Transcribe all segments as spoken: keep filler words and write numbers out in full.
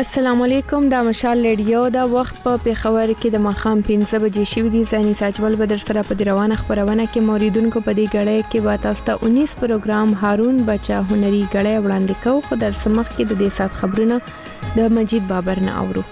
السلام علیکم، دا مشال ریډیو دا وخت په پیښور کې د ماخام پنځه بجې شوې دي. زاني ساجول به در سره په روانه خبرونه کې موریدونکو په دې غړې کې به تاسو ته انیس پروګرام هارون بچا هنري غړې وړاندې کوو. خو در سمخ کې د دې سات خبرونه د مجید بابر نه اورو.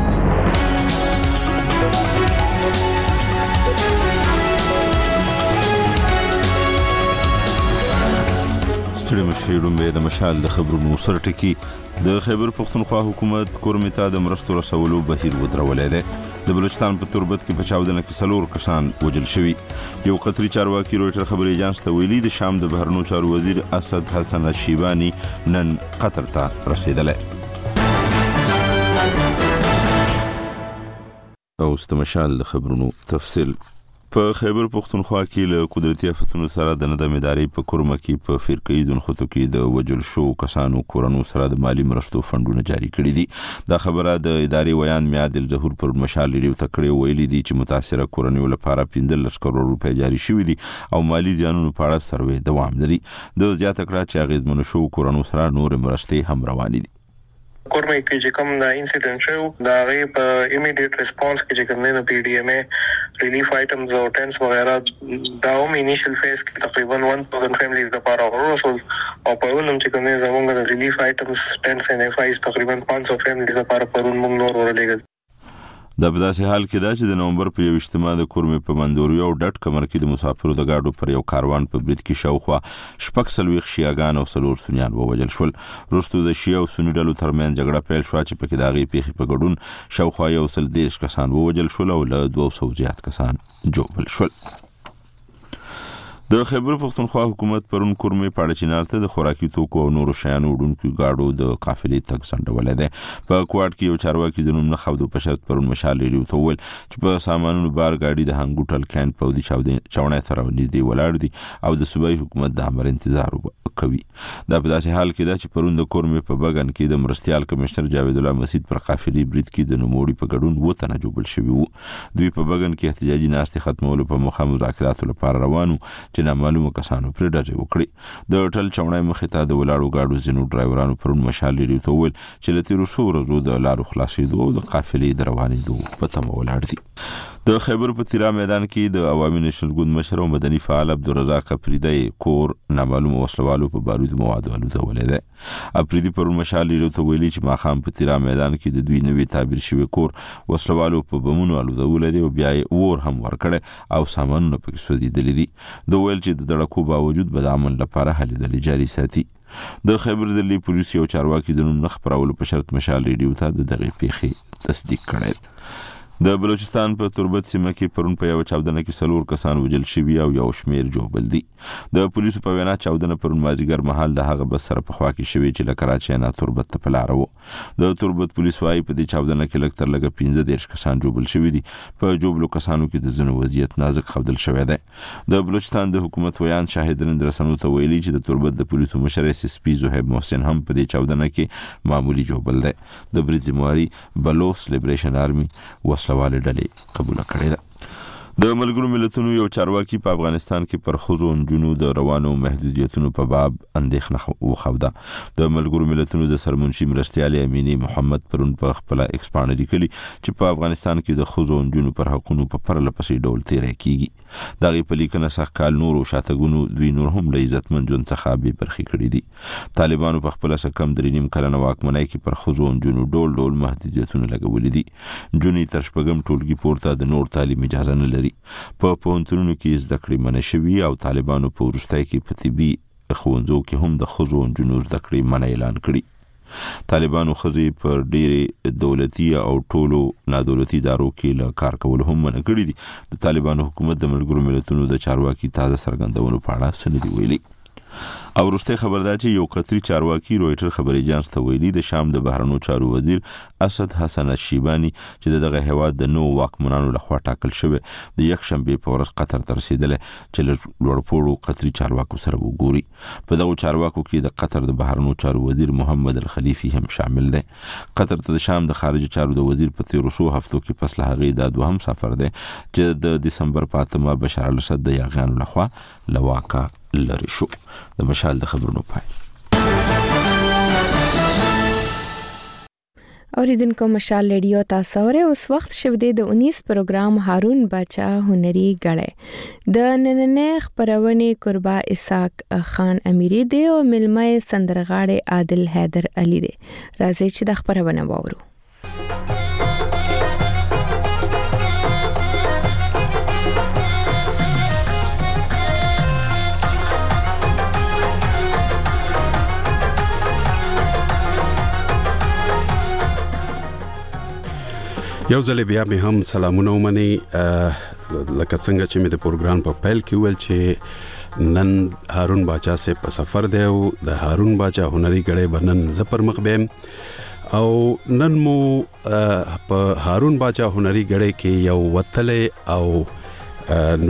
ستړي مشیرون به د مشال د خبرونو سرټکی د خیبر پختونخوا حکومت کورمتا د مرستو رسولو بهیر ودرولې ده. د بلوچستان په تربت کې په چاودنه کې سلور کسان وژل شوي. یو قطري چارواکي رويټر خبري اژانس ته ویلي د شام د بهرنیو چارو وزیر اسد حسن الشیبانی نن قطر ته رسیدلی. او استمشال د خبرونو تفصیل. په خیبر پختونخوا کې له قدرتي آفتونو سره د ندم ادارې په کورمه کې په فرقې دونخوتو کې د وجل شو کسانو کورونو سره د مالی مرستو فندونه جاری کړي دي. دا خبره د ادارې ویان میاد الظهور پر مشال لري تکړه ویلي دي چې متاثره کورنیو لپاره پنځه لس کروڑ روپۍ جاری شوي دي او مالی زیانونو په اړه سروې دوام لري. د زیاته کړه چې اغیزمن شو کورونو سره نور مرستې هم روانې دي. کورمه کې چې کوم دا انسیډنټ شو دا غي په ایمیډیټ ریسپانس کې چې کوم نه پی ډی ایم ای ریلیف آیټمز او ټینټس وغیرہ دا هم انیشل فیز کې تقریبا هزار فیملیز د پاره ورسول او په ولوم چې کوم زموږ د ریلیف آیټمز ټینټس ان اف آیز تقریبا پانچ سو فیملیز د پاره پرون موږ نور ورلېږل. دا په داسې حال کې دا چې د نومبر په یو اجتماع د کورمې په مندوري او ډټ کمر کې د مسافرو د گاډو پر یو کاروان په برید کې شاوخوا شپږ سلويخ شیعاګان او سلور سنیان ووژل شول. وروسته د شیعه او سنی ډلو ترمنځ جګړه پیل شوه چې پکې د هغې پیښې په ګډون شاوخوا یو سل دېرش کسان ووژل شول او له دوه سوو زیات کسان ژوبل شول. د خیبر پختونخوا حکومت پرون کورمې پاړچینار ته د خوراکي توکو او نورو شیانو وړونکو گاډو د قافلې تګ ځنډولې ده. په کوټ کې یو چارواکي د نوم نه خو د پښت پرون مشال لري ته ویل چې په سامانونو بار گاډي د هنګوټل کین په دي چاونې سره نږدې ولاړ دي او د صوبایي حکومت د امر انتظار کوي. دا په داسې حال کې ده چې پرون د کورمې په بغن کې د مرستيال کمشنر جاوید الله مسید پر قافلې برید کې د نوموړي په ګډون و تنه جوړل شوی وو. دوی په بغن کې احتجاجي ناستې ختمولو په مخه مذاکراتو لپاره روانو چې نامعلومه کسانو پر ډاډه وکړي. د هوټل چاونای مخې ته د ولاړو گاډو ځینو ډرایورانو پرون مشال لري ته ویل چې له تیرو څو ورځو د لارو خلاصېدو او د قافلې د روانېدو په تمه ولاړ دي. د خیبر په تیرا میدان کې د عوامي نېشنل ګوند مشر او مدني فعال عبدالرزاق افریدی کور نامعلومه وسلوالو په بارودو موادو الوزولې ده. افریدی پرون مشال لري ته ویلي چې ماخام په تیرا میدان کې د دوی نوې تعبیر شوی کور وسلوالو په بمونو الوزولې دي او بیا ور هم ورکړي او سامانونه پکې سوځېدلې دي. د ویل چې د دړکو باوجود به د عمل لپاره هلې دلې جاري ساتي. د خیبر دلی پولیس یو چارواکي د نوم نه خبرولو په شرط مشال لري ته د دغه پیښې تصدیق کړی. د بلوچستان په تربت سیمه کې پرون په یو چاودنه کې سلور کسان وژل شوي او یو شمیر ژوبل دي. د پولیسو په وینا چاودنه پرون مازیګر مهال د هغه بس سره په خوا کې شوی چې له کراچۍ نه تربت ته په لاره وو. د تربت پولیس وايي په دې چاودنه کې لږ تر لږه پنځه دېرش کسان ژوبل شوي دي. په ژوبلو کسانو کې د ځینو وضعیت نازک ښودل شوی دی. د بلوچستان د حکومت ویان شاهدان رسنیو ته ویلي چې د تربت د پولیسو مشر اس اس پی زهیب محسن هم په دې چاودنه کې معمولی ژوبل دی. د برید ذمہواری بلوچ لیبریشن آرمي وسلواله ډلې قبول کړی ده. د ملګرو ملتونو یو چارواکي په افغانستان کې پر ښځو او نجونو د روانو محدودیتونو په باب اندېښنه وښوده. د ملګرو ملتونو د سرمنشي مرستیال امینی محمد پرون په خپل ایکسپانډ لیکلي چې په افغانستان کې د ښځو او نجونو پر حقوقو په پرله پسې ډول تیری کیږي. دغه په لیکنه سخت کال نور او شاتګونو دوی نور هم له عزتمن ژوند څخه بې برخې کړي دي. طالبانو په خپل سکم درې نیم کلنه واکمنۍ کې پر ښځو او نجونو ډول ډول محدودیتونه لګولي دي. نجونې تر شپږم ټولګي پورته د نور تعلیم اجازه نه لري. په پوهنتونونو کې زده کړې منع شوي او طالبانو په وروستۍ کې په طبي ښوونځو کې هم د ښځو او نجونو زده کړې منع اعلان کړي. طالبانو ښځې پر ډېرې دولتي او ټولو نادولتي ادارو کې له کار کولو هم منع کړي دي. د طالبانو حکومت د ملګرو ملتونو د چارواکي تازه څرګندونو په اړه څه نه دي ویلي. او وروسته خبر ده چې یو قطري چارواکي رويټر خبري اژانس ته ویلي د شام د بهرنیو چارو وزیر اسد حسن الشیبانی چې دغه هیواد د نو واکمنانو لخوا ټاکل شوی د یک شنبه په ورځ قطر ته رسیدل چې لوړپوړو قطري چارواکو سره وګوري. په دغه چارواکو کې د قطر د بهرنیو چارو وزیر محمد الخلیفي هم شامل دی. قطر ته د شام د خارجه چارو د وزیر په تیرو څو هفتو کې پس له هغې دا دوهم سفر دی چې د دسمبر په اتمه بشار الاسد د یاغیانو لخوا له واکه لري شو. د مشال د خبرونو پای. اوریدونکو مشال ریډیو تاسو ورته اوس وخت شو دی د انیس پروګرام هارون باچا هنري غړې د نننې خبرونه قربا اسحاق خان امیری دی او ملمه سندرغاړي عادل حیدر علي دی راځي چې د خبرونه وورو. یو ځل بیا به هم سلامونه ومني لکه څنګه چې مې د پروګرام په پیل کې ویل چې نن هارون باچا سه په سفر دی او د هارون باچا هنري غړې بنن زپر مخ بیم او نن مو په هارون باچا هنري غړې کې یو وتلې او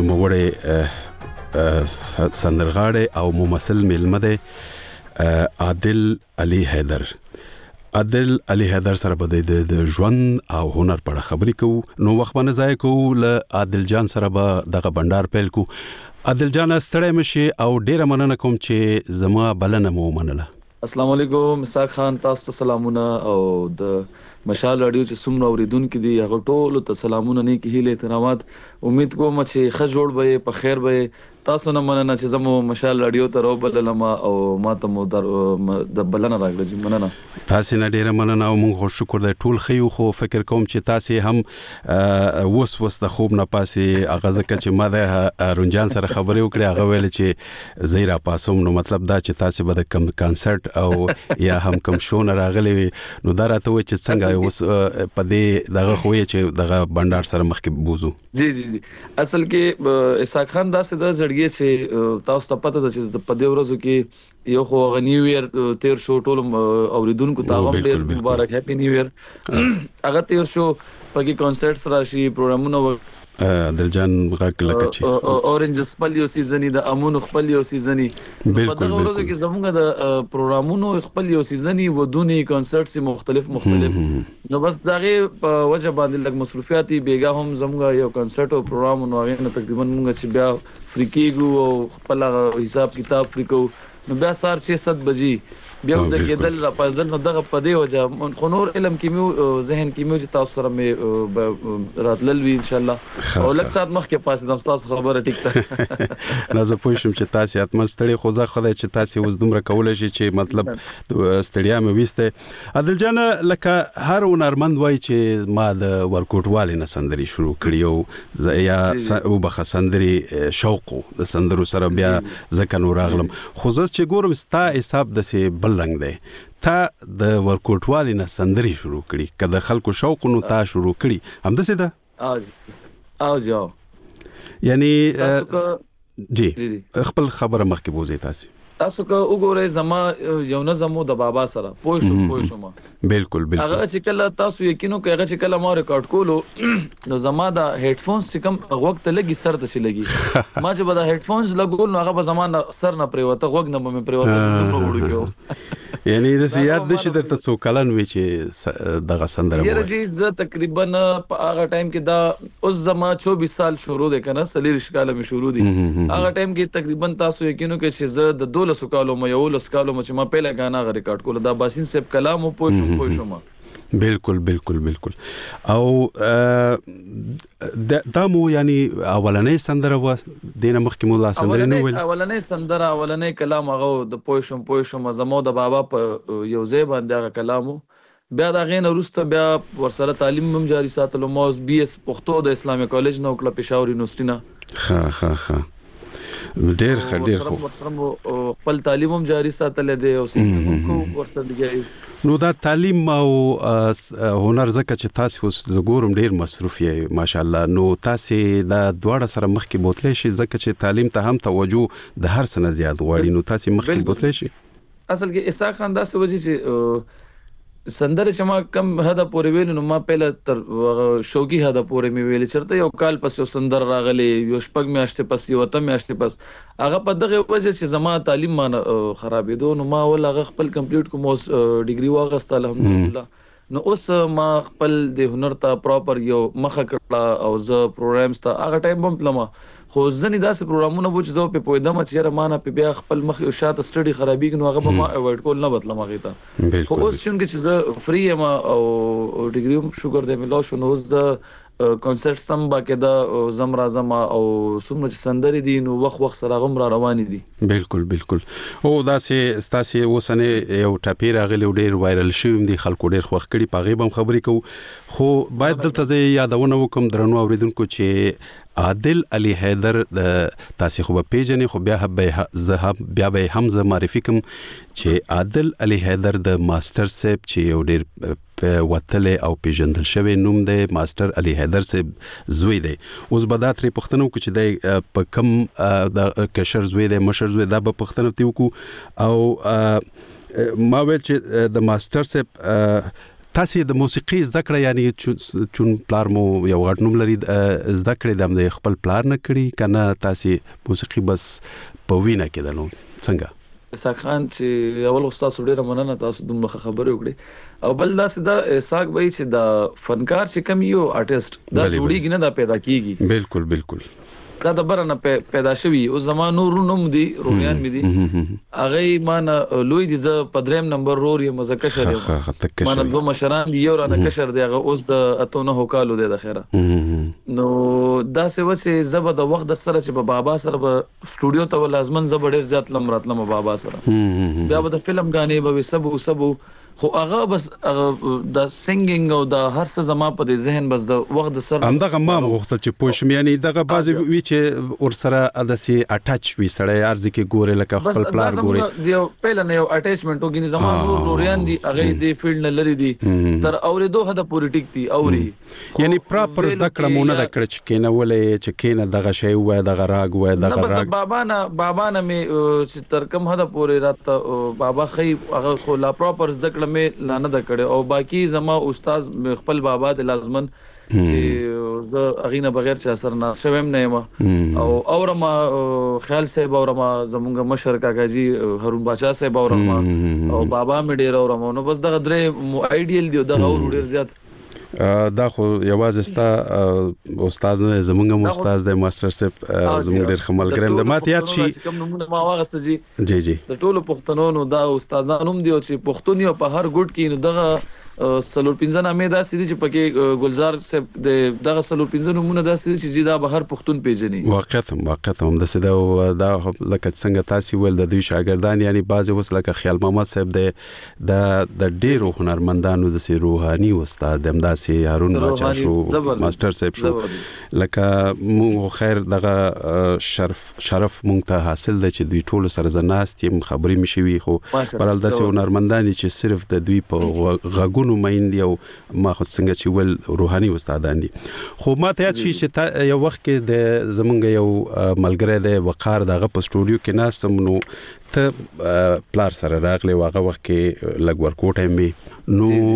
نوموړی سندرغاړي او ممثل ملمه دی عادل علي حیدر. عادل علي حیدر سره به د ژوند او هنر په اړه خبرې کوو. نو وخت باندې ځای کوو ل عادل جان سره به دغه بندر پیل کوو. عادل جان ستړی مشي او ډیره مننه کوم چې زما بلنه مو منله. السلام علیکم مساک خان، تاسو سلامونه او د مشال رادیو چې څومره اوریدونکو دي هغه ټول ته سلامونه نه کیله احترامات. امید کوم چې ښه جوړ به په خیر به. تاسو نه مننه چې زمو مشال رادیو ته راوبللم او ما ته مو د بلنه راغله. چې مننه تاسو نه ډیره مننه او موږ شکر د ټول خيو خو فکر کوم چې تاسو هم وس وس د خوب نه پاسې اغازه چې ما د رونجان سره خبرې وکړې هغه ویل چې زیرا پاسوم. نو مطلب دا چې تاسو به د کم کانسرت او یا هم کم شو نه راغلي نو دا راته و چې څنګه اوس په دې دغه خوې چې دغه بندر سره مخکې بوزو. جی جی جی اصل کې اسحاق خان دا څه د زړګي چې تاسو ته پته ده چې په دې ورځو کې یو خو نیو ایئر تیر شو ټول اوریدونکو ته هم ډیر مبارک هپی نیو ایئر. هغه تیر شو پکې کانسرټس راشي پروګرامونه عادل جان غاک لکه چې اورنج خپل یو سیزنی د امون خپل یو سیزنی په دغه ورځو کې زموږ د پروګرامونو خپل یو سیزنی ودونی کانسرټس مختلف مختلف نو بس دغه په وجه باندې لګ مصروفیاتي بیګا هم زموږ یو کانسرټ او پروګرام نو غوښنه تقریبا موږ چې بیا فریکیګو او خپل حساب کتاب فریکو نو بیا سار شش سات بجې بیا د کېدل را پازل نو دغه پدې وجه خو نور علم کې مو ذهن کې مو چې تاسو سره مې راتلل وی ان شاء الله او لکه سات مخکې پاسې د تاسو خبره ټیک ده. نه زه پوه شم چې تاسو اتمن ستړي خو ځه خدای چې تاسو اوس دومره کولای شي چې مطلب ستړیا مې وسته. عادل جان لکه هر هنرمند وای چې ما د ورکوټوالي نه سندري شروع کړیو ز یا او بخ سندري شوق د سندرو سره بیا ځکه نور اغلم خو زه چې ګورم ستا حساب د سي رنگ دی تا د ورکوټوالي نه سندري شروع کړي کله خلکو شوق نو تا شروع کړي هم د سي ده او او جو یعنی جی خپل خبره مخکې بوزي تاسو تاسو که وګورئ زما یو نه زمو د بابا سره پوه شو پوه شو ما بالکل بالکل هغه چې کله تاسو یقینو کوي هغه چې کله ما ریکارډ کولو نو زما د هډ فونز چې کوم وخت لګي سر ته شي لګي ما چې به د هډ فونز لګول نو هغه به زمانه سر نه پریوته وګ نه مې پریوته څه وړو کېو یعنی د زیات د شي درته څو کلن وی چې دغه سندره یره جی ز تقریبا په هغه ټایم کې دا اوس زما چوبیس سال شروع ده کنه سلیریش کاله می شروع دي هغه ټایم کې تقریبا تاسو یقینو کې چې ز د دولس کالو مې یو لس کالو مې ما پهله غانا ریکارډ کول دا باسین سیب کلام او پوه شو پوه شو ما بالکل بالکل بالکل او دا مو یعنی اولنې سندره و دینه مخکې مولا سندره نه ویل اولنې سندره اولنې کلام هغه د پوه شو پوه شو زمو د بابا په یو ځای باندې هغه کلامو بیا دا غین وروسته بیا ورسره تعلیم هم جاری ساتلو موز بي اس پښتو د اسلامي کالج نو کله پېښور یونیورسيټي نه ها ها ها ډیر ښه ډیر خو خپل تعلیم هم جاری ساتل دي او څنګه ورسره دی نو دا تعلیم او هنر زکه چې تاسو اوس زګورم ډیر مصروف یې ماشاءالله نو تاسو دا دواړه سره مخکې بوتلی شي زکه چې تعلیم ته هم توجه د هر سنه زیات غواړي نو تاسو مخکې بوتلی شي اصل کې اسحاق خان دا څه وجه چې سندره چې ما کم هدا پورې ویل نو ما پهله تر شوقي هدا پورې مې ویل چرته یو کال پس یو سندر راغلی یو شپږ میاشتې پس یو ته میاشتې پس هغه په دغه وجه چې زما تعلیم ما خرابېدو نو ما ول هغه خپل کمپلیټ کوم ډیګري واغست الحمدلله نو اوس ما خپل د هنر ته پراپر یو مخه کړه او زه پروګرامز ته هغه ټایم بم پلمه خو ځنې داسې پروګرامونه وو چې زه په پوهېدم چې یاره ما نه په بیا خپل مخ یو شاته سټډي خرابېږي نو هغه به ما اوایډ کول نه بتلم هغې ته خو اوس چونکې چې زه فری یم او ډګري هم شکر دی مې لا شو نو اوس د کانسرټ سم باقاعده زم راځم او څومره چې سندرې دي نو وخت وخت سره هم را روانې دي بالکل بالکل او داسې ستاسې اوسنې یو ټاپی راغلی ډېر وایرل شوی دی خلکو ډېر خوښ کړي په هغې به هم خبرې کوو خو باید دلته زه یادونه وکړم درنو اورېدونکو چې عادل علي حیدر د تاسې خو به پیژنې خو بیا به زه بیا به هم زه معرفي کوم چې عادل علي حیدر د ماستر صاحب چې یو ډېر وتلی او پیژندل شوی نوم دی ماستر علي حیدر صاحب زوی دی اوس به دا ترې پوښتنه وکړو چې دی په کوم د کشر زوی دی مشر زوی دا به پوښتنه ترې وکړو او ما ویل چې د ماستر صاحب تاسې د موسیقي زده کړه یعنی چون پلار مو یو غټ نوم لري زده کړې د خپل پلار نه کړي که نه تاسې موسیقي بس په وینه کې ده نو څنګه اسحاق خان چې اول استاد ډیره مننه تاسو دومره خبرې وکړې او بل داسې دا اسحاق وایي چې دا فنکار چې کم یو آرټیست دا جوړیږي نه دا پیدا کیږي بالکل بالکل دا د برنه پیدا شوی او زمانو رونم دي رویان مې دي هغه مان لوی دي ز په دریم نمبر رور یې مزه کشر یې مان دوه مشران دی یو رانه کشر دی هغه اوس د اتونه هوکالو دی د خیره نو دا څه وڅ زبر د وخت د سره چې په بابا سره په سټوډیو ته لازمن زبر ډیر زیات لم راتلم بابا سره بیا به د فلم غانې به سبو سبو خو هغه بس د سنگینګ او د هر څه زما په ذهن بس د وخت د سره همدغه ما وختل چې پوښم یعنی دغه بعضی وی چې ور سره ادسي اٹاچ وی سړی ارزي کې ګوره لکه خپل پلار ګوري یو پهل نه یو اٹیچمنت وګینې زما نور لوريان دي هغه د فیلډ نه لري دي تر اورېدو هدا پولیټیک دي اوري یعنی پراپر زده کړه مونږ د کړ چې کینه ولې چې کینه دغه شی وای دغه راګ وای دغه راګ بابا نه بابا نه مې تر کوم هدا پورې راته بابا خی هغه خو لا پراپر زده کړه مې لانه د کړه او باقی زما استاد خپل بابا د لازمن چې زه اغینه بغیر چې اثر نه شوم نه ما او اورما خیال صاحب اورما زمونږ مشر کاکا جی هارون بادشاہ صاحب اورما او بابا مې ډیر اورما نو بس دغه درې ایډیل دی دغه اور ډیر زیات دا خو یوازې ستا استاد نه زمونږ استاد د ماستر صاحب زمونږ ډیر خمل ګرم د مات یاد شي کوم نمونه ما واغسته جی جی جی د ټولو پښتنونو دا استادانو هم دی چې پښتونیو په هر ګډ کې نو دغه سلور پنځه نامې داسې دي چې پکې ګلزار صاحب د دغه سلور پنځه نمونه داسې دي چې دا به هر پښتون پیژني واقعا واقعا هم د سده دا لکه څنګه تاسو ول د دوی شاګردان یعنی بعض وس لکه خیال محمد صاحب د د ډیرو هنرمندانو د سي روحاني استاد همداسي هارون بادشاہ شو ماستر صاحب شو لکه مو خیر دغه شرف شرف مونږ ته حاصل دی چې دوی ټول سره زناست یم خبرې مشوي خو پرال د هنرمندان چې صرف د دوی په غوګونو مایند یو ما خو څنګه چې ول روحاني استادان دي خو ما ته یاد شي چې یو وخت کې د زمونږ یو ملګری د وقار دغه په سټوډیو کې ناستم نو ته پلار سره راغلی واغه وخت کې لګ ورکوټه می نو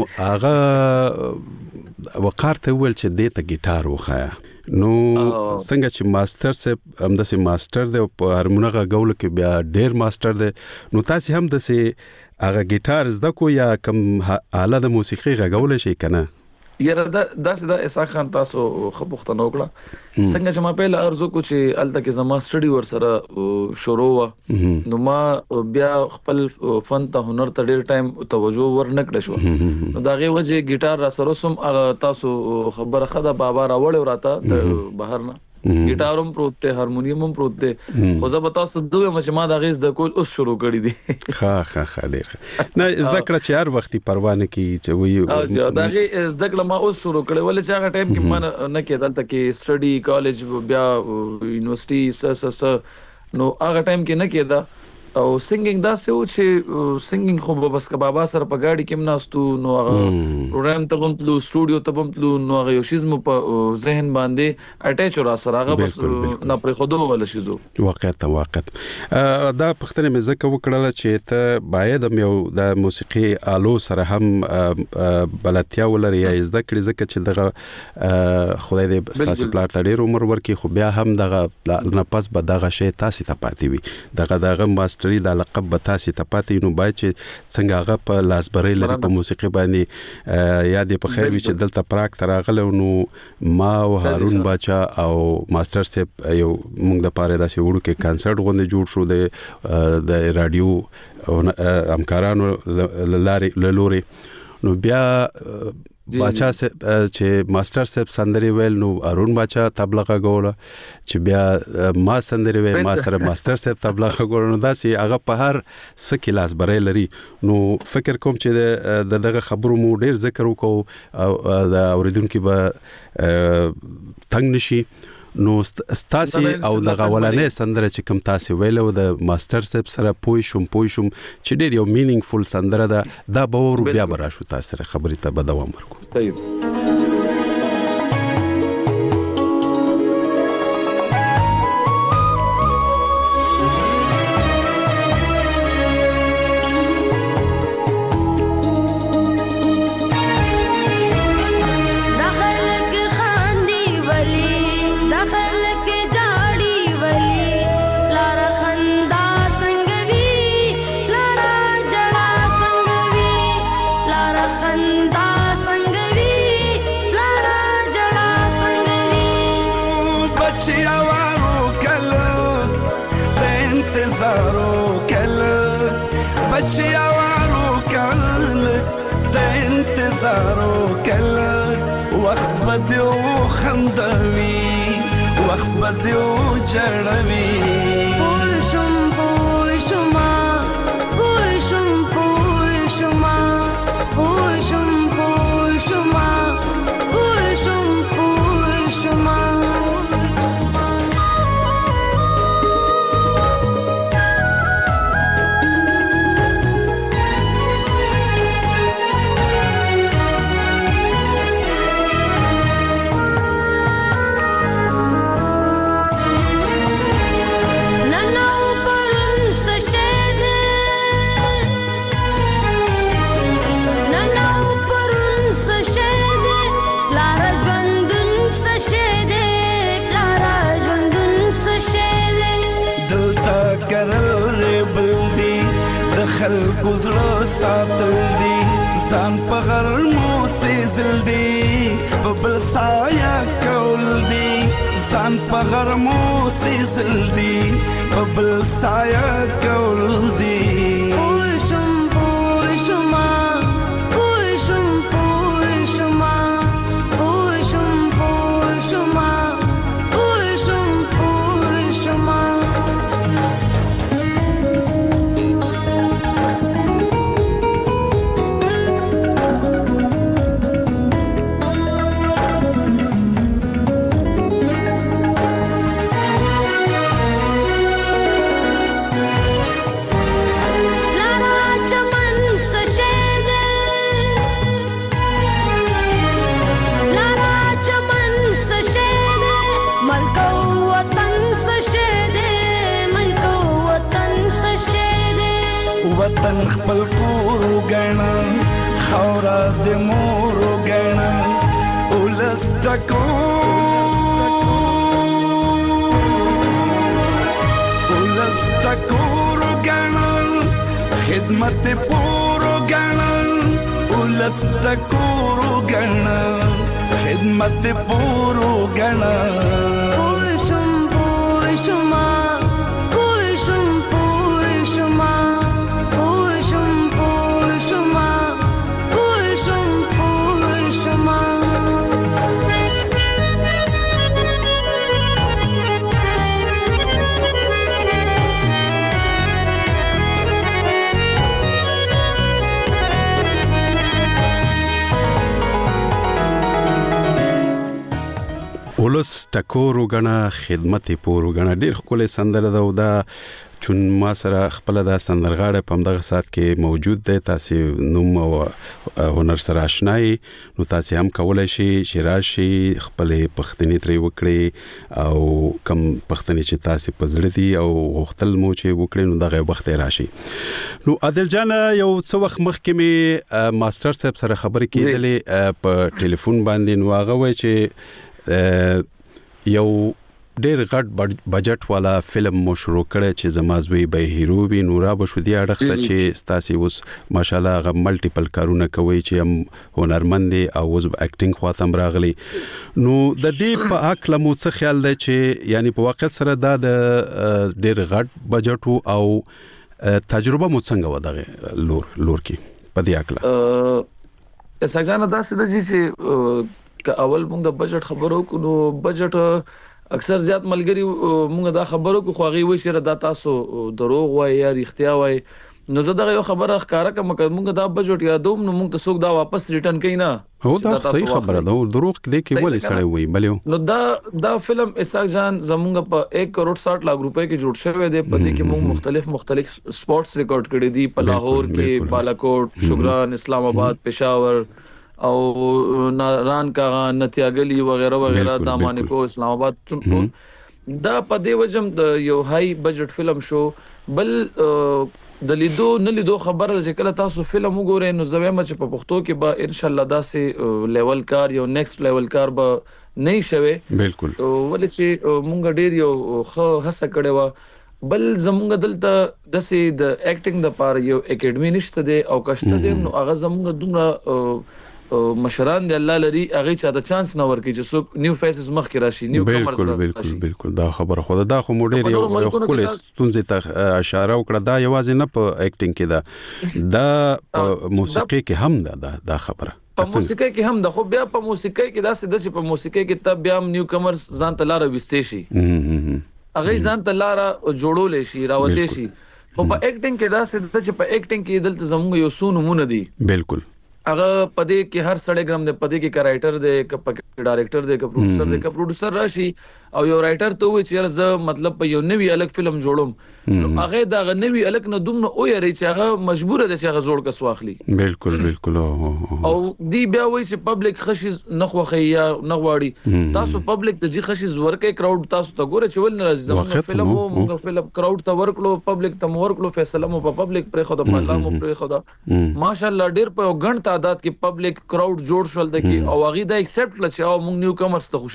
هغه وقار ته ول چې د ته ګیټار وخایا نو څنګه چې ماستر صاحب هم د سي ماستر د هارمونغه غول کې بیا ډیر ماستر دی نو تاسو هم د سي هغه ګیټار زده کو یا کوم آله د موسیقي غږول شي کنه یاره دا داسې دا اسحاق خان تاسو خو پوښتنه وکړه څنګه چې ما په ارزو کو چې الته کې زما سټډي ور سره شروع و نو ما بیا خپل فن ته هنر ته ډیر ټایم توجه ور نکړ شو نو دا غي وجه ګیټار را سره سم تاسو خبره خده بابا راوړ وراته د بهر نه ګیټار هم پروت ته هارمونیم هم پروت ته خو زه به تاسو دوه مجما د غیز د کول اوس شروع کړی دي ها ها ها ډیر نه زده کړه چې هر وختي پروا نه کی چې وی دا غي زده کړه ما اوس شروع کړی ولې چې هغه ټایم کې ما نه کېدل ته کې سټډي کالج بیا یونیورسيټي س س س نو هغه ټایم کې نه کېدا او سنگینګ دا څه و چې سنگینګ خو بس کا بابا سره په گاډي کې مناستو نو هغه پروګرام ته بمتلو سټوډیو ته بمتلو نو هغه یو شیز مو په ذهن باندې اٹیچ را سره هغه بس نه پر خودو ولا شیزو واقعا واقعا دا پښتنه مې زکه وکړه چې ته باید یو د موسیقي آلو سره هم بلاتیا ولري یا زده کړې زکه چې دغه خدای دې ستاسو پلار ته ډېر عمر ورکړي خو بیا هم دغه نه پس به دغه شی تاسو ته پاتې وي دغه دغه ماستر ماستري د لقب به تاسو ته پاتې نو باید چې څنګه هغه په لاسبري لري په موسیقي باندې یاد په خیر وي چې دلته پراک تراغله نو ما او هارون باچا او ماستر صاحب یو موږ د پاره داسې وړو کې کانسرت غونډه جوړ شو د د رادیو همکارانو لارې لوري نو بیا باچا چې ماستر صاحب سندري ویل نو هارون باچا تبله غوړه چې بیا ما سندري ویل ما سره ماستر صاحب تبله غوړه نو داسې هغه په هر سکیلاس برای لري نو فکر کوم چې د دغه خبرو مو ډیر ذکر وکاو او د اوریدونکو به تنگ نشي نو ستاسي او د غولانې سندره چې کوم تاسو ویلو د ماستر صاحب سره پوي شوم پوي شوم چې ډیر یو مینینګفول سندره ده دا به ور بیا براشو تاسو سره خبرې ته به دوام ورکو طيب وخت بدیو خندوي وخت بدیو چړوي پوشم پوشما پوشم پوشما پوشم پوشما پوشم پوشما خلکو زړه ساتل دي ځان په غرمو سېزل دي په بل سایه کول دي ځان په غرمو سېزل دي په بل سایه کول دي پوشم پوشما پوشم پوشما پوشم پوشما پوشم پوشما وطن خپل کور غنا خورا د مور غنا ولس تکو ولس تکو غنا خدمت پور غنا ولس تکو غنا خدمت پور غنا پوشم پوشما ولس ټکور وګڼه خدمت پور وګڼه ډیر خپل سندره ده او دا چون ما سره خپل دا سندرغاړه په دغه سات کې موجود دی تاسو نوم او هنر سره آشنای نو تاسو هم کولای شئ چې راشي خپل پښتني تری وکړي او کم پښتني چې تاسو په زړه دي او غختل مو چې وکړي نو دغه وخت راشي نو عادل جان یو څو وخت مخکې می ماستر صاحب سره خبرې کېدلې په ټلیفون باندې نو هغه وای چې یو ډېر غټ بجټ والا فلم مو شروع کړی چې زمازوی به هیرو وي نورا بشودي اړخته چې ستاسي اوس ماشالله غ ملټیپل کارونه کوي چې هم هنرمند او اوس اکټینګ خواته راغلي نو د دې په حق لمو څه خیال دی چې یعنی په واقع سره دا د ډېر غټ بجټ او تجربه مو څنګه ودغه لور لور کې په دې اکلا ساجانه دا څه د چې ک اول موږ د بجټ خبرو کو نو بجټ اکثر زیات ملګری موږ دا خبرو کو خو غي وي چې دا تاسو دروغ وای یا رښتیا وای نو زه دا یو خبره ښکارا کوم موږ دا بجټ یادوم نو موږ ته څوک دا واپس ریټرن کوي نه هو دا صحیح خبره ده دروغ دې کې ولې سړی وای بلې نو دا دا فلم اسحاق جان زمونږ په ایک کروڑ ساٹھ لاکھ روپے کې جوړ شوی دی په دې کې موږ مختلف مختلف سپورتس ریکارډ کړی دي په لاهور کې بالاکوټ شوګران اسلام آباد پېښور او ناران کا نتیاګلی وغیرہ وغیرہ دامانه کو اسلام آباد دا په دې وجم د یو هاي بجټ فلم شو بل د لیدو نه لیدو خبره چې کله تاسو فلم وګورئ نو زویم چې په پښتو کې به ان شاء الله داسې لیول کار یو نیکسټ لیول کار به نه شوي بالکل ولې چې مونږ ډیر یو خو هڅه کړې و بل زمونږ دلته داسې د اکټینګ د پاره یو اکیډمي نشته دی او کشته دی نو هغه زمونږ دومره مشران دی الله لري هغه چا د چانس نه ورکړي چې څوک نیو فیسز مخ کې راشي نیو کمرز بالکل بالکل بالکل دا خبره خو دا خو موډر یو یو خپل ستونزې ته اشاره وکړه دا یوازې نه په اکټینګ کې دا دا موسیقي کې هم دا دا خبره په موسیقي کې هم د خو بیا په موسیقي کې داسې داسې په موسیقي کې تب بیا نیو کمرز ځان ته لار وستې شي هغه ځان ته لار جوړول شي راوځي شي خو په اکټینګ کې داسې چې په اکټینګ کې دلته زموږ یو سونو مون دي بالکل هغه پدې کې هر سړی ګرام دی پدې کې کا رائټر دی کا ډایرکټر دی کا پروډوسر دی کا پروډوسر راشي او یو رائټر ته وي چې زه مطلب په یو نوی الګ فلم جوړم نو هغه دا نوی الګ نه دومره او یری چې هغه مجبور دی چې هغه جوړ کس واخلي بالکل بالکل او دی بیا وایي چې پبلک خشي نخوخي یا نغواړي تاسو پبلک ته ځي خشي زورکې کراود تاسو ته ګوره چې ول نه راځي زموږ فلم موږ فلم کراود ته ورکړو پبلک ته ورکړو فیصله مو په پبلک پرې خو د الله مو پرې خو دا ماشاءالله ډیر په غن تعداد کې پبلک کراود جوړ شول د کې او هغه دا ایکسپټ لچ او موږ نیو کمرز ته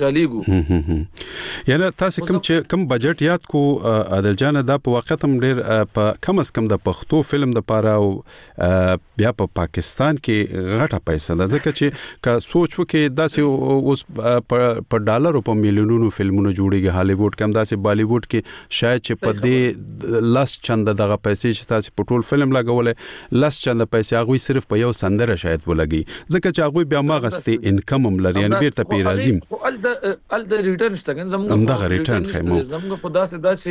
خوشاليګو یعنی تاسو کوم چې کوم بجټ یاد کو عادل جان دا په وخت هم ډیر په کم از کم د پښتو فلم د پاره او بیا په پاکستان کې غټه پیسې ده ځکه چې کا سوچ وکړي داسې اوس په ډالر او په میلیونونو فلمونه جوړيږي هالیوډ کم داسې بالیوډ کې شاید چې په دې لاس چند دغه پیسې چې تاسو په ټول فلم لګولې لاس چند پیسې هغه صرف په یو سندره شاید ولګي ځکه چې هغه بیا ما غستې انکم هم لري یعنی بیرته پی راځي ال د ال د ریټرن شته زموږ دا ریټرن خیمو زموږ خدا سے دا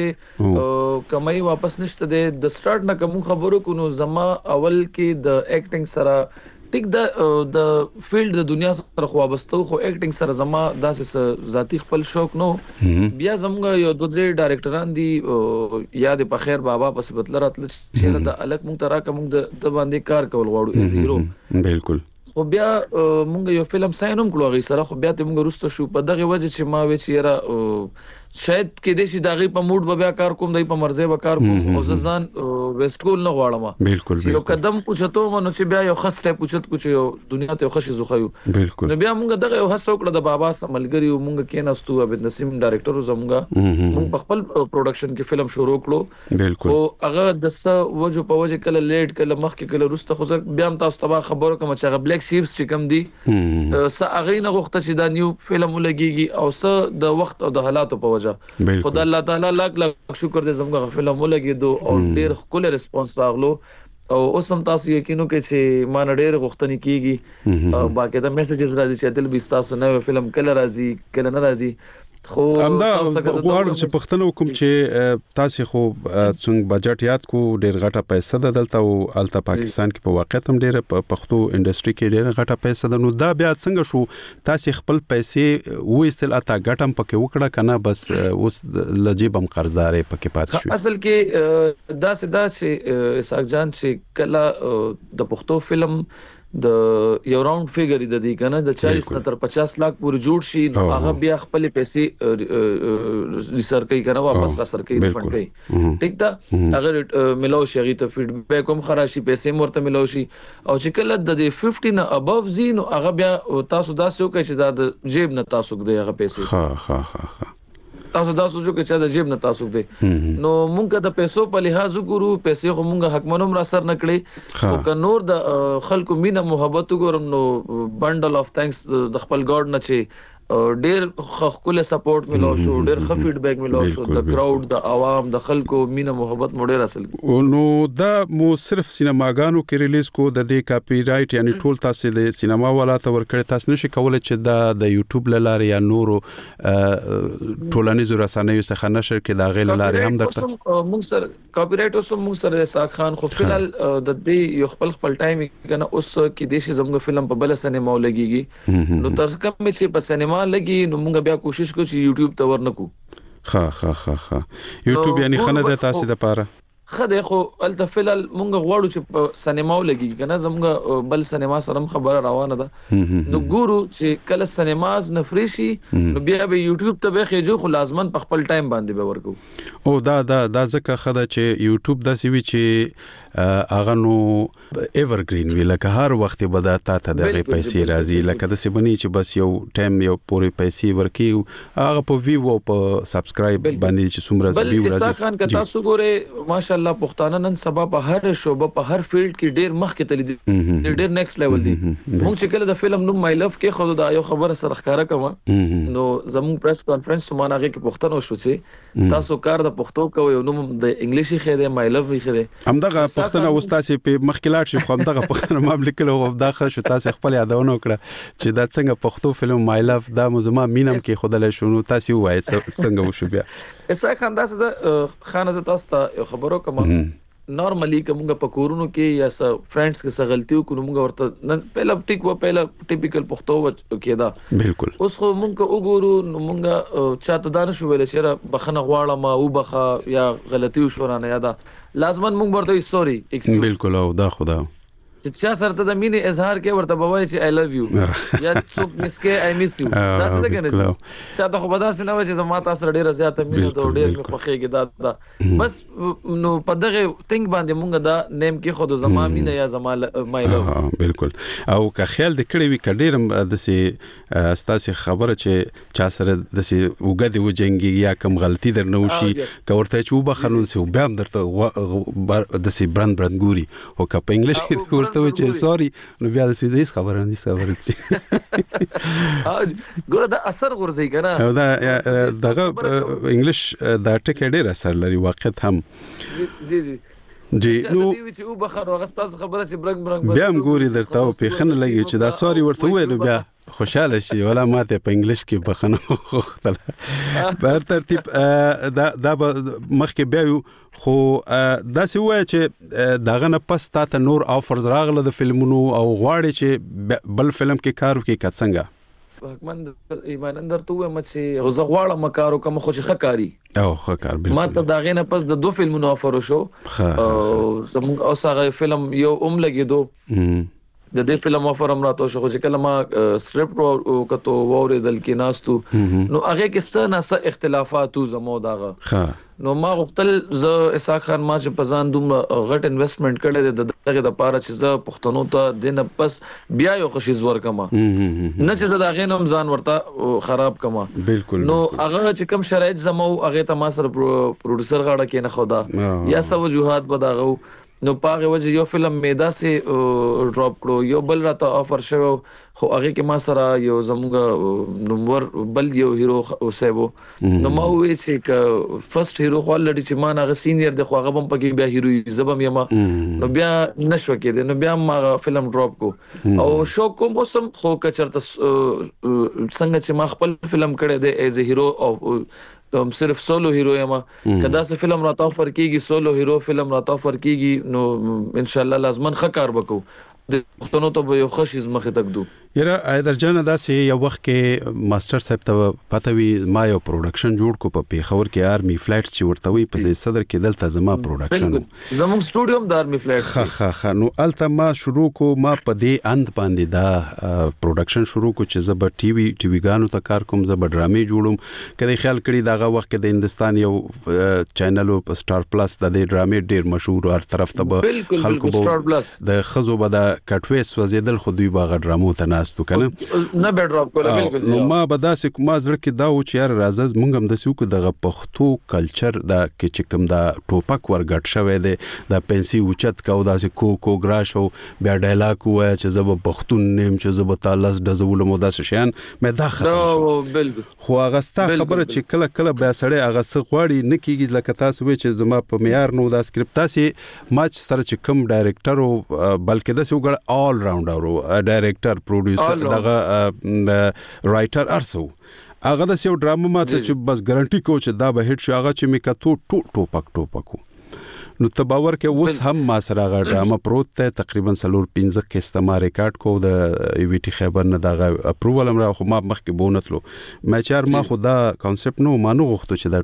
چې کمای واپس نشته د سٹارټ نه کوم خبرو کو نو زما اول کې د اکټینګ سره ټیک د د فیلډ د دنیا سره خو وابسته خو اکټینګ سره زما داسې ذاتی خپل شوق نو بیا زموږ یو دوه درې ډایرکټران دي یاد په خیر بابا پس بدل راتل چې د الک مونږ ترا کوم د باندې کار کول غواړو ایز هیرو بالکل خو بیا مونږ یو فلم ساينوم کړو غي سره خو بیا ته مونږ روسته شو په دغه وجه چې ما وې چې را شاید کې د شي دغه په موډ بیا کار کوم دای په مرزه به کار کوم او ځان ویسټ کول نه غواړم بالکل یو قدم پوښتو مونږ چې بیا یو خسته پوښت کوچ یو دنیا ته خوشي زوخیو بالکل نو بیا مونږ دغه یو هڅه وکړه د بابا سملګری مونږ کې نستو عبد نسیم ډایرکټر زمونږ مونږ په خپل پروډکشن کې فلم شروع کړو بالکل او هغه د څه وجو په وجه کله لیټ کله مخ کې کله روسته خو بیا هم تاسو ته خبرو کوم چې هغه بلیک شیپس چې کم دي س هغه نه غوښته چې دا نیو فلم ولګيږي او س د وخت او د حالاتو په وجه خدای الله تعالی لاک لاک شکر دې زموږ فلم ولګیدو او ډیر خپل ریسپانس راغلو او اوس هم تاسو یقینو کې چې ما ډیر غوښتنې کیږي او باقي دا میسجز راځي چې دل به تاسو نو فلم کله راځي کله نه راځي خو همدا غواړم چې پښتنو کوم چې تاسو خو څنګه بجټ یاد کو ډیر غټه پیسې ده دلته او الته پاکستان کې په واقعیت هم ډیر پښتو انډستری کې ډیر غټه پیسې ده نو دا بیا څنګه شو تاسو خپل پیسې وېستل اته غټم پکې وکړه کنه بس اوس لجیبم قرضارې پکې پات شو اصل کې دا سدا چې اسحاق جان چې کله د پښتو فلم د یو راوند فیګر د دې کنه د چالیس نه تر پچاس لاک پورې جوړ شي هغه بیا خپل پیسې ریسر کوي کنه واپس را سر کوي فند کوي ټیک دا اگر ملو شي غي ته فیډبیک هم خراشي پیسې مرته ملو شي او چې کله د پنځه نه اباف زین هغه بیا تاسو دا څه کوي چې دا د جیب نه تاسو د هغه پیسې ها ها ها تاسو دا سوچو کې چې د جیب نه تاسو دی نو مونږ د پیسو په لحاظ وګورو پیسې خو مونږ حکمنوم را سر نکړي او که نور د خلکو مینه محبت وګورم نو بندل اف ثانکس د خپل ګاډ نه چې ډیر خپل سپورټ ملو شو ډیر ښه فیډبیک ملو شو د کراود د عوام د خلکو مینه محبت مو ډیر اصل نو دا مو صرف سینماګانو کې ریلیز کو د دې کاپی رائټ یعنی ټول تاسو د سینما والا ته ورکړی تاسو نشئ کولای چې دا د یوټیوب لاره یا نورو ټولنیزو رسنیو څخه نشر کې دا غیر لاره هم درته موږ سره کاپی رائټ اوس موږ سره ساق خان خو فلال د دې یو خپل خپل ټایم کنه اوس کې دیش زموږ فلم په بل سینما ولګيږي نو تر کوم چې په سینما لګي نو موږ بیا کوشش کوو چې یوټیوب ته ورنکو ها ها ها ها یوټیوب یعنی خنه د تاسو د پاره خدای خو الته فلل مونږ غواړو چې په سینما ولګي کنه زموږ بل سینما سره خبره روانه ده نو ګورو چې کله سینماز نفریشي نو بیا به یوټیوب ته به خېجو خو لازمن په خپل ټایم باندې به ورکو او دا دا دا ځکه خدای چې یوټیوب داسې وی چې اغه نو ایورګرین وی لکه هر وخت به دا تا ته د پیسې راځي لکه د سیمنی چې بس یو ټایم یو پوری پیسې ورکی هغه په ویو په سبسکرایب باندې چې څومره ویو راځي بل خان که تاسو ګوره ماشاءالله پښتانه نن سبا په هر شوبه په هر فیلډ کې ډیر مخ کې تللی دي ډیر نیکسټ لیول دي موږ چې کله د فلم نوم مای لف کې خو دا یو خبره سره ښکارا کوم نو زموږ پریس کانفرنس سمانه کې پښتنو شو چې تاسو کار د پښتو کوي نو د انګلیشي خېده مای لف وی خېده همدغه پښتنه واستاسي په مخکلات شي خو همدغه پښتنه مملکت له وفداخه شو تاسو خپل یادونه وکړه چې دا څنګه پښتو فلم مای لف دا مزما مینم کې خدای شنو تاسو وایي څنګه وشو بیا اسا خانداس د خانه تاسو ته خبرو کوم نارملی کومه په کورونو کې یا س فرندز کې س غلطیو کو موږ ورته نن پهلا ټیک و پهلا ټیپیکل پښتو کېدا بالکل اوس خو موږ وګورو نو موږ چاته دانه شو ویل چې بخنه غواړه ما او بخه یا غلطیو شو رانه یادا لازمن موږ ورته سوري بالکل او دا خدا چې چا سره ته د مینې اظهار کې ورته بوای چې آی لوف یو یا څوک مسکه آی میس یو دا څه ده کنه چې دا خو بداسه نه و چې زما تاسو ډیره زیاته مینه ته ډیر مې خوخېږي دا دا بس نو په دغه ثینګ باندې مونږ دا نیم کې خود زما مینه یا زما مای لوف بالکل او که خیال د کړي وی کډیرم د سي ستاسو خبره چې چا سره د سي وګد و جنگي یا کم غلطي درنه وشي که ورته چې وبخنون سي بیا هم درته د سي برند برند ګوري او که په انګلیش کې ته چې سوري نو بیا د سویس خبره نه خبره چې ګوره دا اثر غورځي کنه دا دغه انګلیش دا ټکی ډیر اثر لري واقعیت هم جی جی جی نو چې او بخره غستاس خبره چې برنګ برنګ بیا هم ګوري درته او پیخنه لګي چې دا سوري ورته وای نو بیا خوشاله شي ولا ماته په انګلیش کې بخنه خوختله په ترتیب دا دا مخکې بیا خو دا سی وای چې داغه نه پس تا ته نور افرز راغله د فلمونو او غواړي چې بل فلم کې کار وکړي که څنګه حکمن ایمان اندر ته وایم چې غزغواړه مکارو کوم خو چې خکاری او خکار بالکل ما ته داغه نه پس د دو فلمونو افر شو زموږ او هغه فلم یو اوم لګیدو د دې فلم افر امراته شو چې کله ما سکرپټ او کتو وریدل کې ناستو نو هغه کې څه نه څه اختلافات زمو داغه نو ما غوښتل ز اسحاق خان ما چې پزان دوم غټ انویسټمنٹ کړی د دغه د پاره چې ز پښتنو ته دنه پس بیا یو خوشیز ور کما نه چې زدا غې نوم ځان ورته خراب کما بالکل نو هغه چې کم شرایط زمو هغه ته ما سره پروډوسر غاړه کې نه خدا یا سو وجوهات بداغو نو پاغه وجه یو فلم میدا سي ډراپ کړو یو بل راته افر شو خو هغه کې ما سره یو زموږ نمبر بل یو هیرو اوسېبو نو ما وې چې ک فرست هیرو خو لړ چې ما نه سینیئر د خو هغه بم پکې بیا هیرو زبم یما نو بیا نشو کې نو بیا ما فلم ډراپ کو او شو کوم موسم خو کچرته څنګه چې ما خپل فلم کړی دی ایز ا هیرو او هم صرف سولو هیرو یم کدا څه فلم راته افر کیږي سولو هیرو فلم راته افر کیږي نو ان شاء الله لازمن خکار وکړو د پښتنو ته یو خوشیز مخه تکدو یره ایدر جن داسې یو وخت کې ماستر صاحب ته پته وی ما یو پروډکشن جوړ کو په پیښور کې آرمي فلایټس چې ورته وی په صدر کې دلته زما پروډکشن زموږ سټوډیوم د آرمي فلایټس خا خا خا نو الته ما شروع کو ما په دې اند باندې دا پروډکشن شروع کو چې زب ټي وي ټي وي غانو ته کار کوم زب ډرامې جوړوم کله خیال کړی داغه وخت کې د هندستان یو چینل په سٹار پلس د دې ډرامې ډیر مشهور هر طرف ته خلکو د خزو به د کټويس وزیدل خو دوی باغ ډرامو ته ناس راغستو کنه نه به ډراپ کوله بالکل نو ما به داسې ما زړه کې دا و چې یار راځه مونږ هم داسې وکړو دغه پښتو کلچر دا کې چې کوم دا ټوپک ورګټ شوی دی دا پنسي اوچت کو داسې کو کو ګراش او بیا ډایلاګ وایي چې زه به پښتون نیم چې زه به تا لس ډزولم او داسې شیان مې دا ختم بالکل خو هغه ستا خبره چې کله کله بیا سړی هغه څه غواړي نه کېږي لکه تاسو وایئ چې زما په معیار نو دا سکرپټ تاسې ما چې سره چې کوم ډایرکټر او بلکې داسې وګړه آل راونډر او ډایرکټر پروډوسر دغه رائټر ارسو هغه د یو ډرامه ماته چې بس ګارانټي کو چې دا به هټ شي هغه چې مې کتو ټو ټوپک ټوپک نو تباور کې اوس هم ما سره هغه ډرامه پروت ته تقریبا سلور پنځه کې استما ریکارډ کو د وی ټی خیبر نه دغه اپروول هم را خو ما مخکې بونتلو ما چار ما خو دا کانسپټ نو مانو غوښتو چې دا